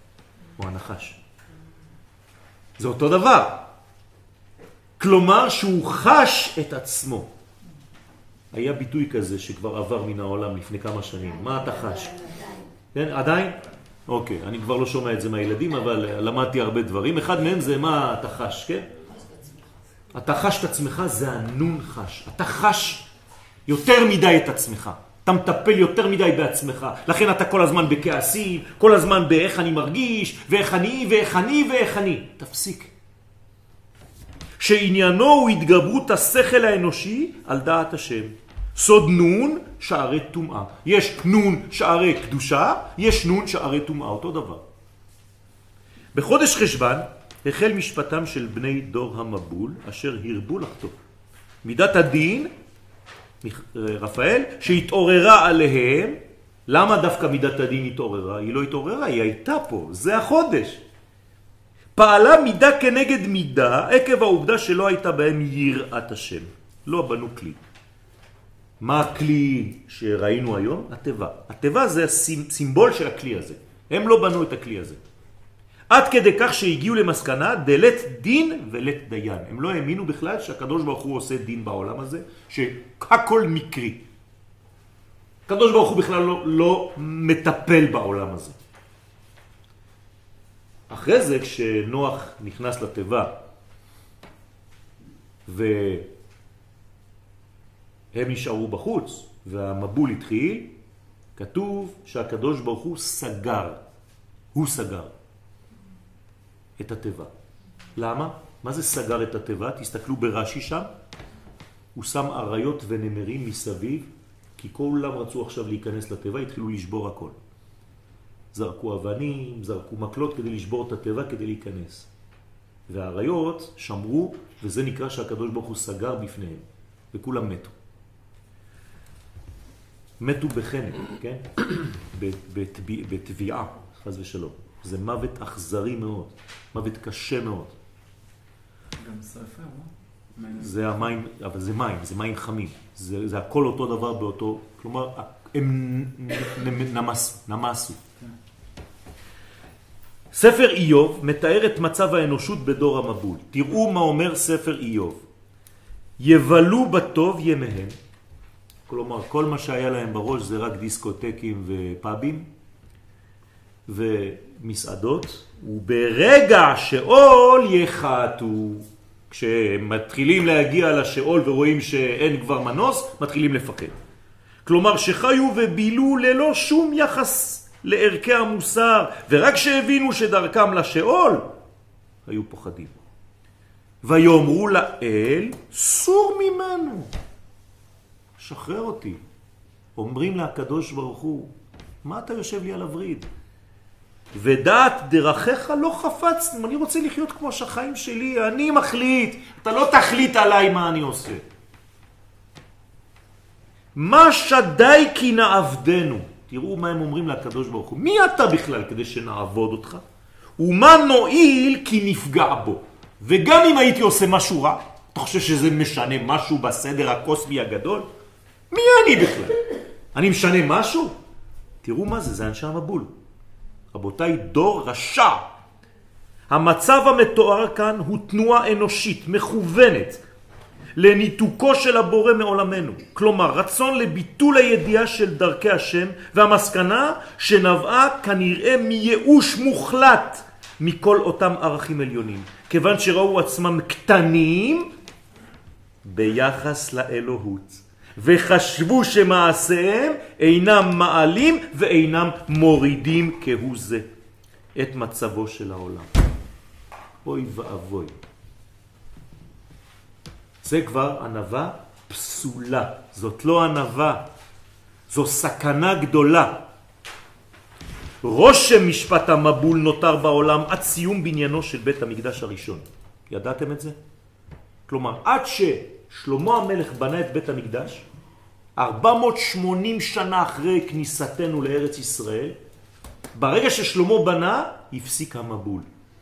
Speaker 1: או הנחש. זה אותו דבר. כלומר שהוא חש את עצמו. היה ביטוי כזה שכבר עבר מן העולם לפני כמה שנים. מה אתה חש? כן, עדיין? אוקיי, אני כבר לא שומע את זה מהילדים, אבל למדתי הרבה דברים. אחד מהם זה מה אתה חש, כן? אתה חש את עצמך, זה הנון חש. אתה חש יותר מדי את עצמך. אתה מטפל יותר מדי בעצמך. לכן אתה כל הזמן בכעסים, כל הזמן באיך אני מרגיש, ואיך אני. תפסיק. שעניינו הוא התגברות השכל האנושי על דעת השם. סוד נון שערי תומעה. יש נון שערי קדושה, יש נון שערי תומעה, אותו דבר. בחודש חשבן החל משפטם של בני דור המבול אשר הרבו לחטוא. מידת הדין, רפאל, שהתעוררה עליהם. למה דווקא מידת הדין התעוררה? היא לא התעוררה, היא הייתה פה, זה החודש. פעלה מידה כנגד מידה עקב העובדה שלא הייתה בהם יראת השם. לא בנו כלי. מה הכלי שראינו היום? הטבע. הטבע זה הסימבול של הכלי הזה. הם לא בנו את הכלי הזה. עד כדי כך שהגיעו למסקנה דלת דין ולת דיין. הם לא האמינו בכלל שהקדוש ברוך הוא עושה דין בעולם הזה, שהכל מקרי. הקדוש ברוך הוא בכלל לא מטפל בעולם הזה. אחרי זה כשנוח נכנס לטבע והם נשארו בחוץ והמבול התחיל, כתוב שהקדוש ברוך הוא סגר. הוא סגר את הטבע. למה? מה זה סגר את הטבע? תסתכלו ברש"י שם. הוא שם אריות ונמרים מסביב, כי כולם רצו עכשיו להיכנס לטבע, התחילו לשבור הכל. זרקו אבנים, זרקו מקלות כדי לשבור את הטבע, כדי להיכנס. והאריות שמרו, וזה נקרא שהקדוש ברוך הוא סגר בפניהם, וכולם מתו. מתו בחנק, כן? בתביעה, חס ושלום. זה מוות אכזרי מאוד, מוות קשה מאוד.
Speaker 2: גם שריפה, לא?
Speaker 1: זה המים, אבל זה מים חמים. זה הכל אותו דבר באותו, כלומר, הם נמסו. ספר איוב מתאר את מצב האנושות בדור המבול. תראו מה אומר ספר איוב. יבלו בטוב ימיהם. כלומר, כל מה שהיה להם בראש זה רק דיסקוטקים ופאבים ומסעדות, וברגע שאול יחתו. כשמתחילים להגיע לשאול ורואים שאין כבר מנוס, מתחילים לפחד. כלומר שחיו ובילו ללא שום יחס לערכי המוסר, ורק שהבינו שדרכם לשאול, היו פוחדים. ויאמרו לאל, סור ממנו, שחרר אותי. אומרים לקדוש ברוך הוא, מה אתה יושב לי על הוריד? ודעת דרכיך לא חפץ, אני רוצה לחיות כמו שהחיים שלי, אני מחליט, אתה לא תחליט עליי מה אני עושה. מה שדי כי נעבדנו. תראו מה הם אומרים לקדוש ברוך הוא. מי אתה בכלל כדי שנעבוד אותך? ומה נועיל כי נפגע בו. וגם אם הייתי עושה משהו רע, אתה חושב שזה משנה משהו בסדר הקוסמי הגדול? מי אני בכלל? אני משנה משהו? תראו מה זה, זה אנשי המבול. רבותיי, דור רשע. המצב המתואר כאן הוא תנועה אנושית, מכוונת, לניתוקו של הבורא מעולמנו. כלומר, רצון לביטול הידיעה של דרכי השם, והמסקנה שנבעה כנראה מייאוש מוחלט מכל אותם ערכים עליונים. כיוון שראו עצמם קטנים ביחס לאלוהות. וחשבו שמעשיהם אינם מעלים ואינם מורידים כהוא זה את מצבו של העולם. אוי ואבוי. זה כבר ענווה פסולה. זאת לא ענווה. זו סכנה גדולה. רושם משפט המבול נותר בעולם עד סיום בניינו של בית המקדש הראשון. ידעתם את זה? כלומר, עד ששלמה המלך בנה את בית המקדש, 480 שנה אחרי כניסתנו לארץ ישראל, ברגע ששלמה בנה, הפסיק המבול.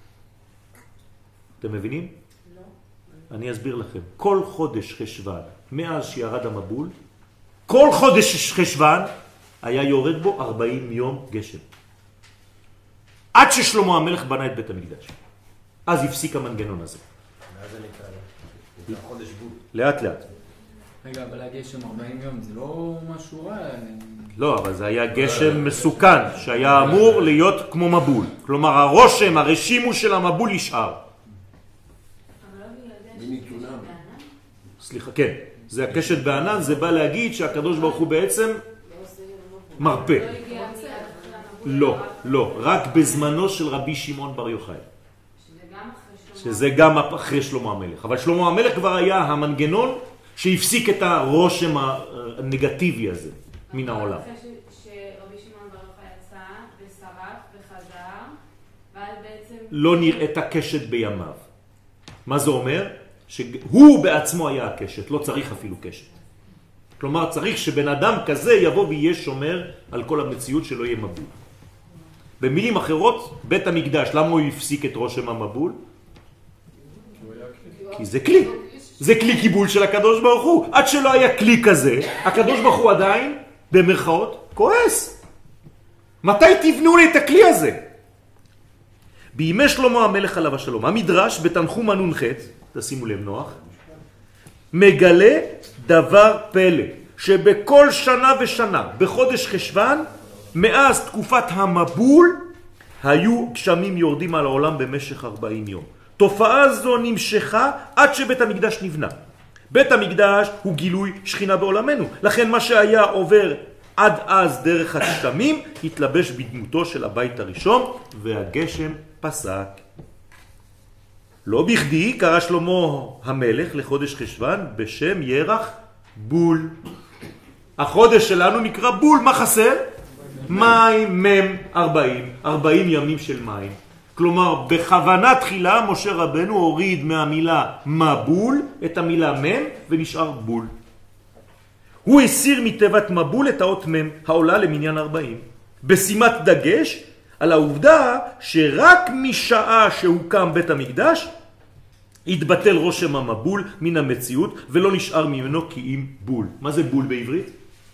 Speaker 1: אתם מבינים? לא. אני אסביר לכם. כל חודש חשבן, מאז שירד המבול, כל חודש חשבן היה יורד בו 40 יום גשם. עד ששלמה המלך בנה את בית המקדש. אז הפסיק המנגנון הזה.
Speaker 4: ואז זה נקרא חודש בול.
Speaker 1: לאט לאט.
Speaker 2: רגע, אבל הגשם 40 יום זה לא משהו רע?
Speaker 1: לא, אבל זה היה גשם מסוכן, שהיה אמור להיות כמו מבול. כלומר, הרושם, הרשימו של המבול נשאר. סליחה, כן. זה הקשת בענן, זה בא להגיד שהקדוש ברוך הוא בעצם מרפא. לא, לא. רק בזמנו של רבי שמעון בר יוחאי. שזה גם אחרי שלמה המלך. אבל שלמה המלך כבר היה המנגנון שהפסיק את הרושם הנגטיבי הזה מן העולם.
Speaker 5: אחרי שרבי שמעון בר יוחאי יצא ושרף וחזר, ואז בעצם...
Speaker 1: לא נראית הקשת בימיו. מה זה אומר? שהוא בעצמו היה הקשת, לא צריך אפילו קשת. כלומר, צריך שבן אדם כזה יבוא ויהיה שומר על כל המציאות שלא יהיה מבול. במילים אחרות, בית המקדש, למה הוא הפסיק את רושם המבול? כי זה כלי. זה כלי קיבול של הקדוש ברוך הוא. עד שלא היה כלי כזה, הקדוש ברוך הוא עדיין, במרכאות, כועס. מתי תבנו לי את הכלי הזה? בימי שלמה המלך עליו השלום, המדרש בתנחום נ"ח, תשימו לב נוח, מגלה דבר פלא, שבכל שנה ושנה, בחודש חשוון, מאז תקופת המבול, היו גשמים יורדים על העולם במשך 40 יום. תופעה זו נמשכה עד שבית המקדש נבנה. בית המקדש הוא גילוי שכינה בעולמנו. לכן מה שהיה עובר עד אז דרך הגשמים, התלבש בדמותו של הבית הראשון, והגשם פסק. לא בכדי קרא שלמה המלך לחודש חשוון בשם ירח בול. החודש שלנו נקרא בול. מה חסר? מים, מם, 40 ימים של מים. כלומר, בכוונה תחילה משה רבנו הוריד מהמילה מבול את המילה מם ונשאר בול. הוא הסיר מטבעת מבול את האות מם, העולה למניין 40. בשימת דגש על העובדה שרק משעה שהוקם בית המקדש, התבטל רושם המבול מן המציאות ולא נשאר ממנו כי אם בול. מה זה בול בעברית?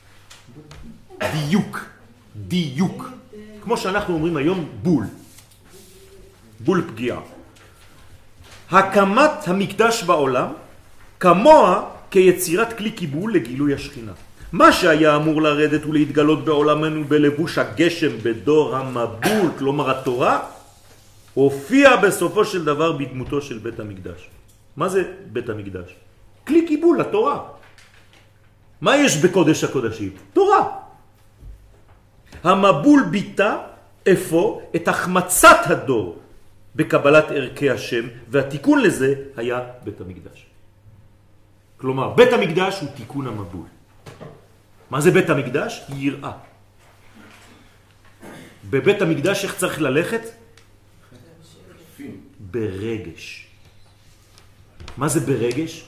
Speaker 1: דיוק. דיוק. כמו שאנחנו אומרים היום בול. בול פגיעה. הקמת המקדש בעולם כמוה כיצירת כלי קיבול לגילוי השכינה. מה שהיה אמור לרדת ולהתגלות בעולמנו בלבוש הגשם בדור המבול, כלומר התורה, הופיע בסופו של דבר בדמותו של בית המקדש. מה זה בית המקדש? כלי קיבול, התורה. מה יש בקודש הקודשים? תורה. המבול ביטא אפוא את החמצת הדור בקבלת ערכי השם, והתיקון לזה היה בית המקדש. כלומר, בית המקדש הוא תיקון המבול. מה זה בית המקדש? יראה. בבית המקדש איך צריך ללכת? ברגש. מה זה ברגש?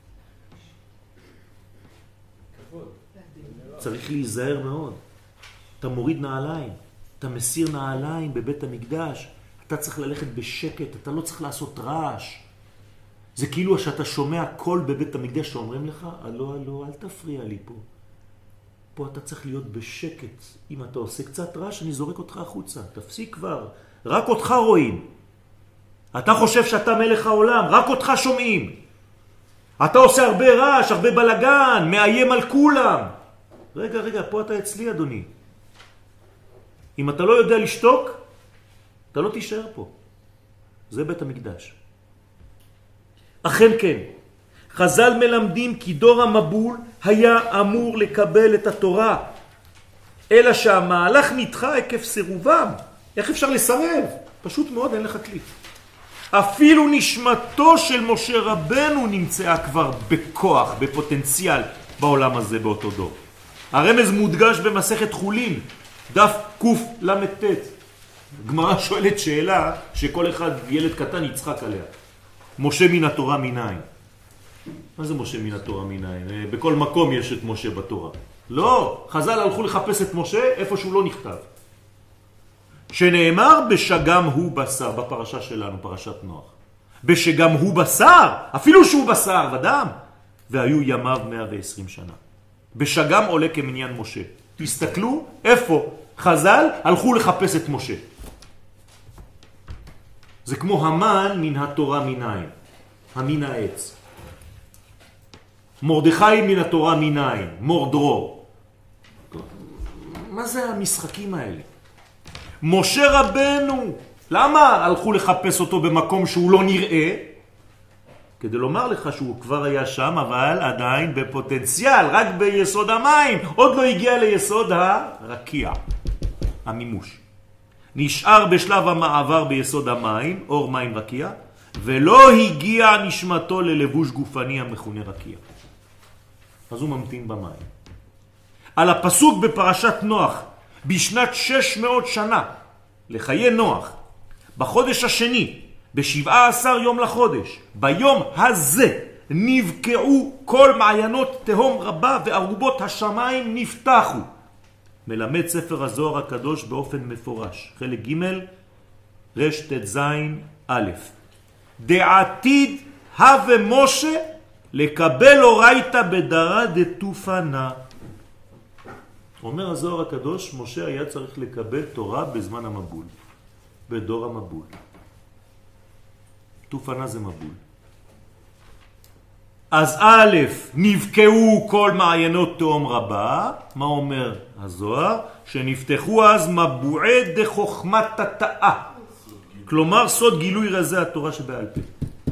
Speaker 1: צריך להיזהר מאוד. אתה מוריד נעליים, אתה מסיר נעליים בבית המקדש, אתה צריך ללכת בשקט, אתה לא צריך לעשות רעש. זה כאילו שאתה שומע קול בבית המקדש שאומרים לך, לא, אל תפריע לי פה. פה אתה צריך להיות בשקט. אם אתה עושה קצת רעש, אני זורק אותך החוצה. תפסיק כבר. רק אותך רואים. אתה חושב שאתה מלך העולם, רק אותך שומעים. אתה עושה הרבה רעש, הרבה בלגן, מאיים על כולם. רגע, פה אתה אצלי, אדוני. אם אתה לא יודע לשתוק, אתה לא תישאר פה. זה בית המקדש. אכן כן, חז"ל מלמדים כי דור המבול היה אמור לקבל את התורה, אלא שהמהלך נדחה עקב סירובם. איך אפשר לסרב? פשוט מאוד, אין לך כלי. אפילו נשמתו של משה רבנו נמצאה כבר בכוח, בפוטנציאל בעולם הזה באותו דור. הרמז מודגש במסכת חולין, דף קל"ט. גמרא שואלת שאלה שכל אחד ילד קטן יצחק עליה. משה מן התורה מנין? מה זה משה מן התורה מנין? בכל מקום יש את משה בתורה. לא, חז"ל הלכו לחפש את משה איפה שהוא לא נכתב. שנאמר בשגם הוא בשר, בפרשה שלנו, פרשת נוח. בשגם הוא בשר, אפילו שהוא בשר ודם, והיו ימיו 120 שנה. בשגם עולה כמניין משה. תסתכלו איפה חז"ל הלכו לחפש את משה. זה כמו המן מן התורה מנין, המין העץ. מרדכי מן התורה מנין, מורדרו. מה זה המשחקים האלה? משה רבנו, למה הלכו לחפש אותו במקום שהוא לא נראה? כדי לומר לך שהוא כבר היה שם, אבל עדיין בפוטנציאל, רק ביסוד המים, עוד לא הגיע ליסוד הרקיע, המימוש. נשאר בשלב המעבר ביסוד המים, אור מים רקיע, ולא הגיע נשמתו ללבוש גופני המכונה רקיע. אז הוא ממתין במים. על הפסוק בפרשת נוח, בשנת 600 שנה, לחיי נוח, בחודש השני, ב17 יום לחודש, ביום הזה נבקעו כל מעיינות תהום רבה וארובות השמיים נפתחו. מלמד ספר הזוהר הקדוש באופן מפורש. חלק ג' רשת זין א'. דעתיד הווה משה לקבל אורייתא בדרה דתופנה. אומר הזוהר הקדוש, משה היה צריך לקבל תורה בזמן המבול, בדור המבול. תופנה זה מבול. אז א', נבקעו כל מעיינות תהום רבה. מה אומר הזוהר? שנפתחו אז מבועי דחוכמת התאה. כלומר סוד גילוי רזי התורה שבעל פה.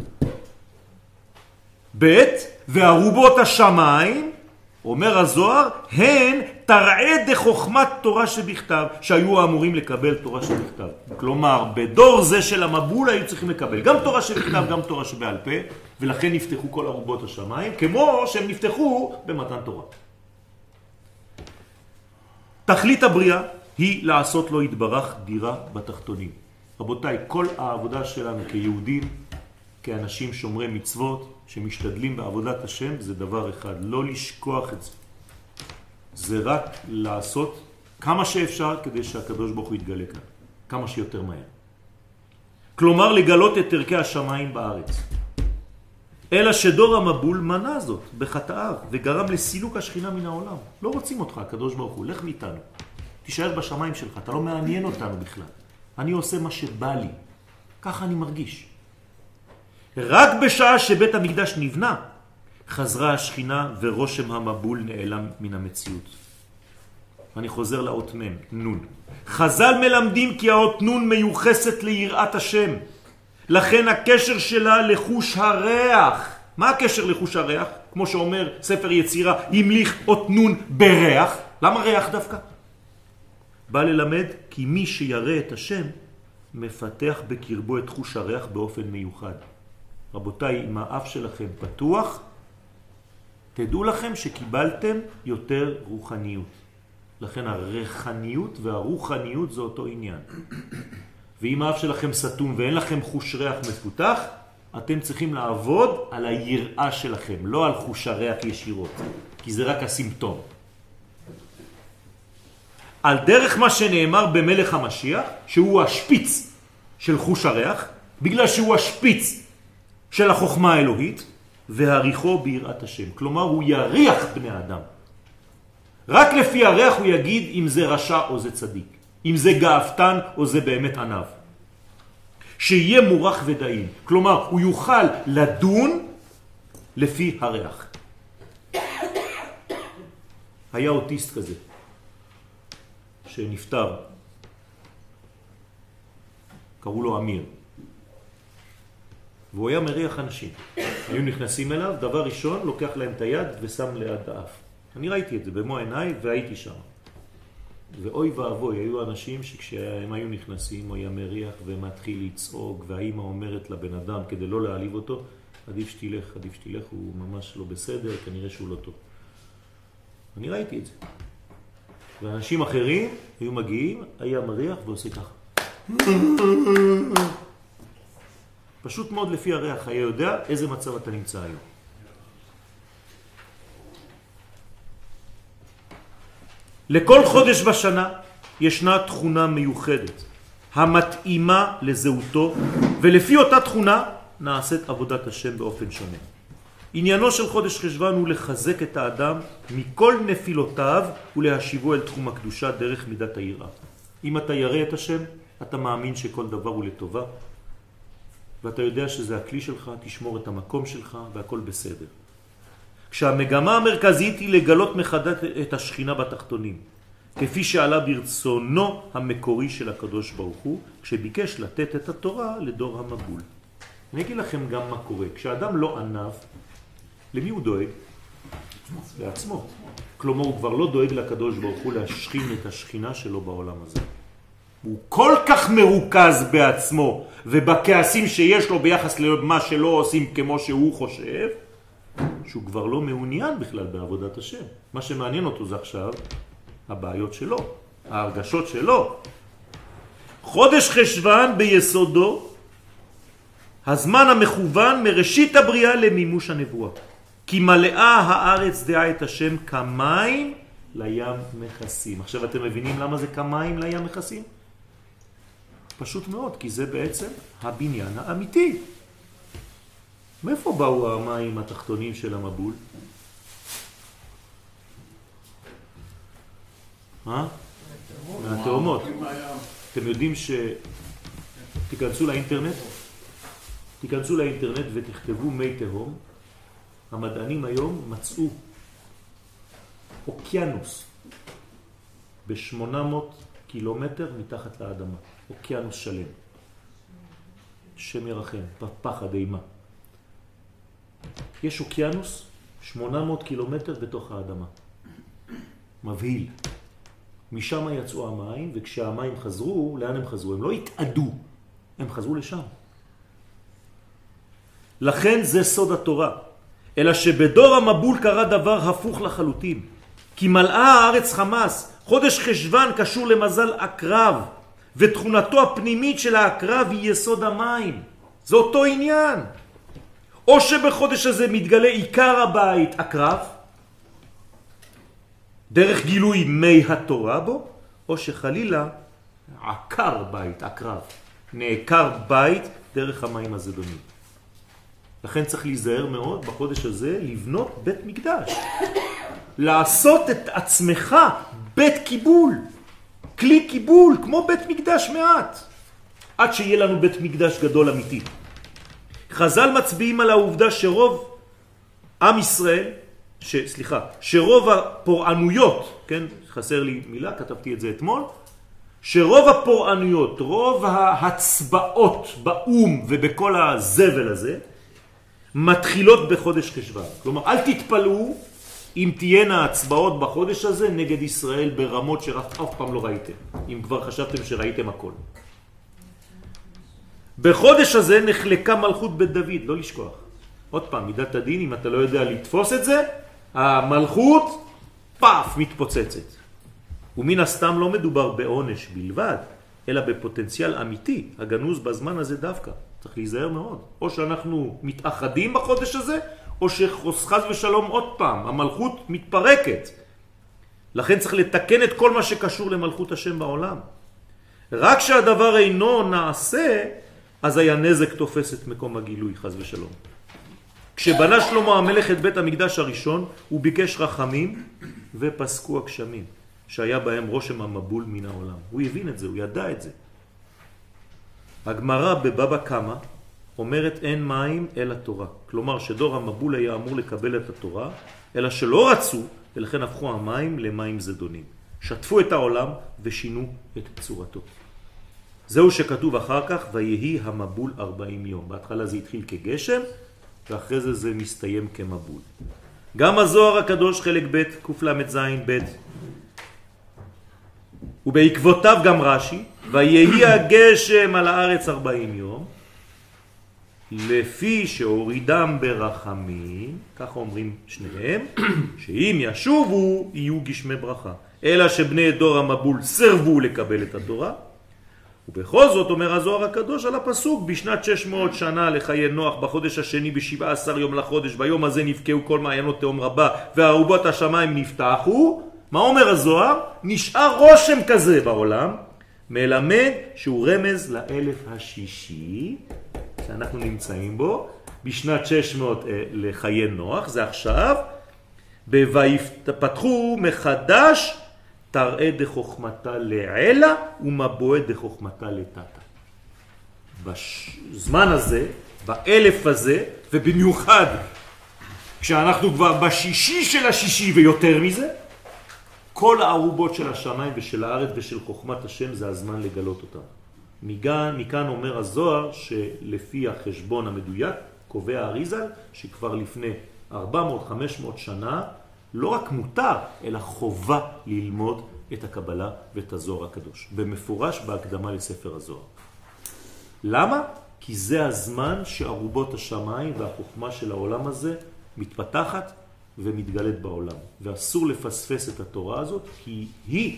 Speaker 1: ב', וארובות השמיים, אומר הזוהר, הן תראה דחוכמת תורה שבכתב, שהיו אמורים לקבל תורה שבכתב. כלומר, בדור זה של המבול היו צריכים לקבל גם תורה שבכתב, גם תורה שבעל פה, ולכן נפתחו כל ארובות השמיים, כמו שהם נפתחו במתן תורה. תכלית הבריאה היא לעשות לו יתברך דירה בתחתונים. רבותיי, כל העבודה שלנו כיהודים, כאנשים שומרי מצוות, שמשתדלים בעבודת השם, זה דבר אחד, לא לשכוח את זה. זה רק לעשות כמה שאפשר כדי שהקדוש ברוך הוא יתגלה כאן, כמה שיותר מהר. כלומר, לגלות את ערכי השמיים בארץ. אלא שדור המבול מנע זאת בחטאיו, וגרם לסילוק השכינה מן העולם. לא רוצים אותך, הקדוש ברוך הוא, לך מאיתנו. תישאר בשמיים שלך, אתה לא מעניין אותנו בכלל. אני עושה מה שבא לי. ככה אני מרגיש. רק בשעה שבית המקדש נבנה, חזרה השכינה ורושם המבול נעלם מן המציאות. אני חוזר לאות מ', נון. חז"ל מלמדים כי האות נון מיוחסת ליראת השם. לכן הקשר שלה לחוש הריח. מה הקשר לחוש הריח? כמו שאומר ספר יצירה, המליך אות נון בריח. למה ריח דווקא? בא ללמד כי מי שירא את השם מפתח בקרבו את חוש הריח באופן מיוחד. רבותיי, אם האף שלכם פתוח, תדעו לכם שקיבלתם יותר רוחניות. לכן הריחניות והרוחניות זה אותו עניין. ואם האף שלכם סתום ואין לכם חוש ריח מפותח, אתם צריכים לעבוד על היראה שלכם, לא על חוש הריח ישירות, כי זה רק הסימפטום. על דרך מה שנאמר במלך המשיח, שהוא השפיץ של חוש הריח, בגלל שהוא השפיץ של החוכמה האלוהית, והריחו ביראת השם. כלומר, הוא יריח בני האדם. רק לפי הריח הוא יגיד אם זה רשע או זה צדיק, אם זה גאוותן או זה באמת ענב. שיהיה מורח ודאים. כלומר, הוא יוכל לדון לפי הריח. היה אוטיסט כזה, שנפטר. קראו לו אמיר. והוא היה מריח אנשים. היו נכנסים אליו, דבר ראשון, לוקח להם את היד ושם ליד האף. אני ראיתי את זה במו עיניי והייתי שם. ואוי ואבוי, היו אנשים שכשהם היו נכנסים, הוא היה מריח ומתחיל לצעוק, והאמא אומרת לבן אדם כדי לא להעליב אותו, עדיף שתלך, הוא ממש לא בסדר, כנראה שהוא לא טוב. אני ראיתי את זה. ואנשים אחרים היו מגיעים, היה מריח ועושה ככה. פשוט מאוד לפי הריח היה יודע איזה מצב אתה נמצא היום. לכל חודש בשנה ישנה תכונה מיוחדת המתאימה לזהותו, ולפי אותה תכונה נעשית עבודת השם באופן שונה. עניינו של חודש חשבן הוא לחזק את האדם מכל נפילותיו ולהשיבו אל תחום הקדושה דרך מידת היראה. אם אתה ירא את השם, אתה מאמין שכל דבר הוא לטובה, ואתה יודע שזה הכלי שלך, תשמור את המקום שלך והכל בסדר. כשהמגמה המרכזית היא לגלות מחדש את השכינה בתחתונים, כפי שעלה ברצונו המקורי של הקדוש ברוך הוא, כשביקש לתת את התורה לדור המבול. אני אגיד לכם גם מה קורה. כשאדם לא ענב, למי הוא דואג? לעצמו. כלומר, הוא כבר לא דואג לקדוש ברוך הוא להשכין את השכינה שלו בעולם הזה. הוא כל כך מרוכז בעצמו ובכעסים שיש לו ביחס למה שלא עושים כמו שהוא חושב, שהוא כבר לא מעוניין בכלל בעבודת השם. מה שמעניין אותו זה עכשיו הבעיות שלו, ההרגשות שלו. חודש חשבן ביסודו, הזמן המכוון מראשית הבריאה למימוש הנבואה. כי מלאה הארץ דעה את השם כמים לים מכסים. עכשיו אתם מבינים למה זה כמים לים מכסים? פשוט מאוד, כי זה בעצם הבניין האמיתי. מאיפה באו המים התחתונים של המבול? מהתאומות. אתם יודעים תיכנסו לאינטרנט ותכתבו מי תהום. המדענים היום מצאו אוקיינוס ב-800 קילומטר מתחת לאדמה. אוקיינוס שלם. שם ירחם, פחד אימה. יש אוקיינוס 800 קילומטר בתוך האדמה. מבהיל. משם יצאו המים, וכשהמים חזרו, לאן הם חזרו? הם לא התעדו, הם חזרו לשם. לכן זה סוד התורה. אלא שבדור המבול קרה דבר הפוך לחלוטין. כי מלאה הארץ חמאס, חודש חשבן קשור למזל אקרב, ותכונתו הפנימית של האקרב היא יסוד המים. זה אותו עניין. או שבחודש הזה מתגלה עיקר הבית אקרב, דרך גילוי מי התורה בו, או שחלילה עקר בית, אקרב, נעקר בית דרך המים הזדונים. לכן צריך להיזהר מאוד בחודש הזה לבנות בית מקדש. לעשות את עצמך בית קיבול, כלי קיבול, כמו בית מקדש מעט, עד שיהיה לנו בית מקדש גדול אמיתי. חז"ל מצביעים על העובדה שרוב עם ישראל, שרוב הפורענויות, כן, חסר לי מילה, כתבתי את זה אתמול, שרוב הפורענויות, רוב ההצבעות באום ובכל הזבל הזה, מתחילות בחודש חשבן. כלומר, אל תתפלאו אם תהיינה הצבעות בחודש הזה נגד ישראל ברמות שאף פעם לא ראיתם, אם כבר חשבתם שראיתם הכל. בחודש הזה נחלקה מלכות בית דוד, לא לשכוח. עוד פעם, מידת הדין, אם אתה לא יודע לתפוס את זה, המלכות פאף מתפוצצת. ומן הסתם לא מדובר בעונש בלבד, אלא בפוטנציאל אמיתי, הגנוז בזמן הזה דווקא. צריך להיזהר מאוד. או שאנחנו מתאחדים בחודש הזה, או שחס ושלום עוד פעם, המלכות מתפרקת. לכן צריך לתקן את כל מה שקשור למלכות השם בעולם. רק שהדבר אינו נעשה, אז היה נזק תופס את מקום הגילוי, חס ושלום. כשבנה שלמה המלך את בית המקדש הראשון, הוא ביקש רחמים ופסקו הגשמים, שהיה בהם רושם המבול מן העולם. הוא הבין את זה, הוא ידע את זה. הגמרא בבבא קמא אומרת אין מים אלא תורה. כלומר שדור המבול היה אמור לקבל את התורה, אלא שלא רצו, ולכן הפכו המים למים זדונים. שטפו את העולם ושינו את צורתו. זהו שכתוב אחר כך, ויהי המבול 40 יום. בהתחלה זה התחיל כגשם, ואחרי זה מסתיים כמבול. גם הזוהר הקדוש חלק ב' קל"ז ב' ובעקבותיו גם רש"י, ויהי הגשם על הארץ 40 יום, לפי שהורידם ברחמים, כך אומרים שניהם, שאם ישובו יהיו גשמי ברכה. אלא שבני דור המבול סרבו לקבל את התורה, ובכל זאת אומר הזוהר הקדוש על הפסוק, בשנת 600 שנה לחיי נוח, בחודש השני ב17 יום לחודש, ביום הזה נפקעו כל מעיינות תהום רבה, והארובות השמיים נפתחו. מה אומר הזוהר? נשאר רושם כזה בעולם, מלמד שהוא רמז לאלף השישי, שאנחנו נמצאים בו, בשנת 600 לחיי נוח, זה עכשיו, ויפתחו מחדש, תראה דחוכמתה לעלה ומבואה דחוכמתה לטאטה. בזמן הזה, באלף הזה, ובמיוחד כשאנחנו כבר בשישי של השישי ויותר מזה, כל הערובות של השמיים ושל הארץ ושל חוכמת השם זה הזמן לגלות אותם. מכאן אומר הזוהר שלפי החשבון המדויק קובע אריזל שכבר לפני 400-500 שנה לא רק מותר אלא חובה ללמוד את הקבלה ואת הזוהר הקדוש. במפורש בהקדמה לספר הזוהר. למה? כי זה הזמן שערובות השמיים והחוכמה של העולם הזה מתפתחת ומתגלת בעולם. ואסור לפספס את התורה הזאת כי היא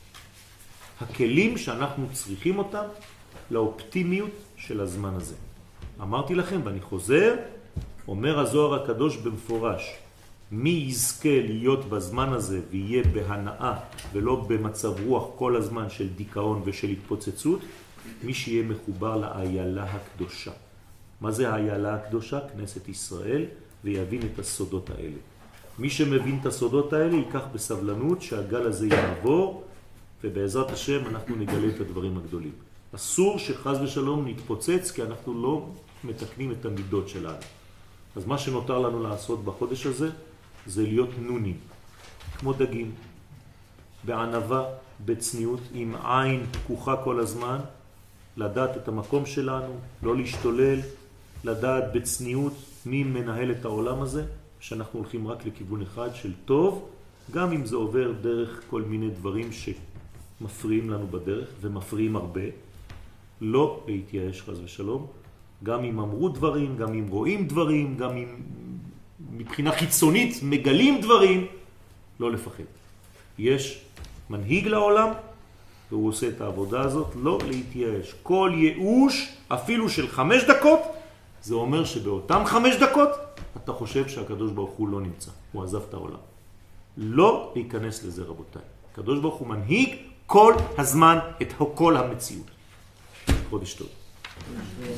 Speaker 1: הכלים שאנחנו צריכים אותם לאופטימיות של הזמן הזה. אמרתי לכם ואני חוזר, אומר הזוהר הקדוש במפורש, מי יזכה להיות בזמן הזה ויהיה בהנאה ולא במצב רוח כל הזמן של דיכאון ושל התפוצצות, מי שיהיה מחובר לאיילה הקדושה. מה זה האיילה הקדושה? כנסת ישראל, ויבין את הסודות האלה. מי שמבין את הסודות האלה ייקח בסבלנות שהגל הזה יעבור, ובעזרת השם אנחנו נגלה את הדברים הגדולים. אסור שחז ושלום נתפוצץ כי אנחנו לא מתקנים את המידות שלנו. אז מה שנותר לנו לעשות בחודש הזה זה להיות נונים, כמו דגים, בענבה, בצניעות, עם עין פקוחה כל הזמן, לדעת את המקום שלנו, לא להשתולל, לדעת בצניעות מי מנהל את העולם הזה, שאנחנו הולכים רק לכיוון אחד של טוב, גם אם זה עובר דרך כל מיני דברים שמפריעים לנו בדרך, ומפריעים הרבה, לא להתייאש חס ושלום, גם אם אמרו דברים, גם אם רואים דברים, גם אם מבחינה חיצונית מגלים דברים, לא לפחד. יש מנהיג לעולם, והוא עושה את העבודה הזאת, לא להתייאש. כל ייאוש, אפילו של 5 דקות, זה אומר שבאותם 5 דקות, אתה חושב שהקדוש ברוך הוא לא נמצא. הוא עזב את העולם. לא להיכנס לזה רבותיי. הקדוש ברוך הוא מנהיג כל הזמן את כל המציאות. חודש טוב.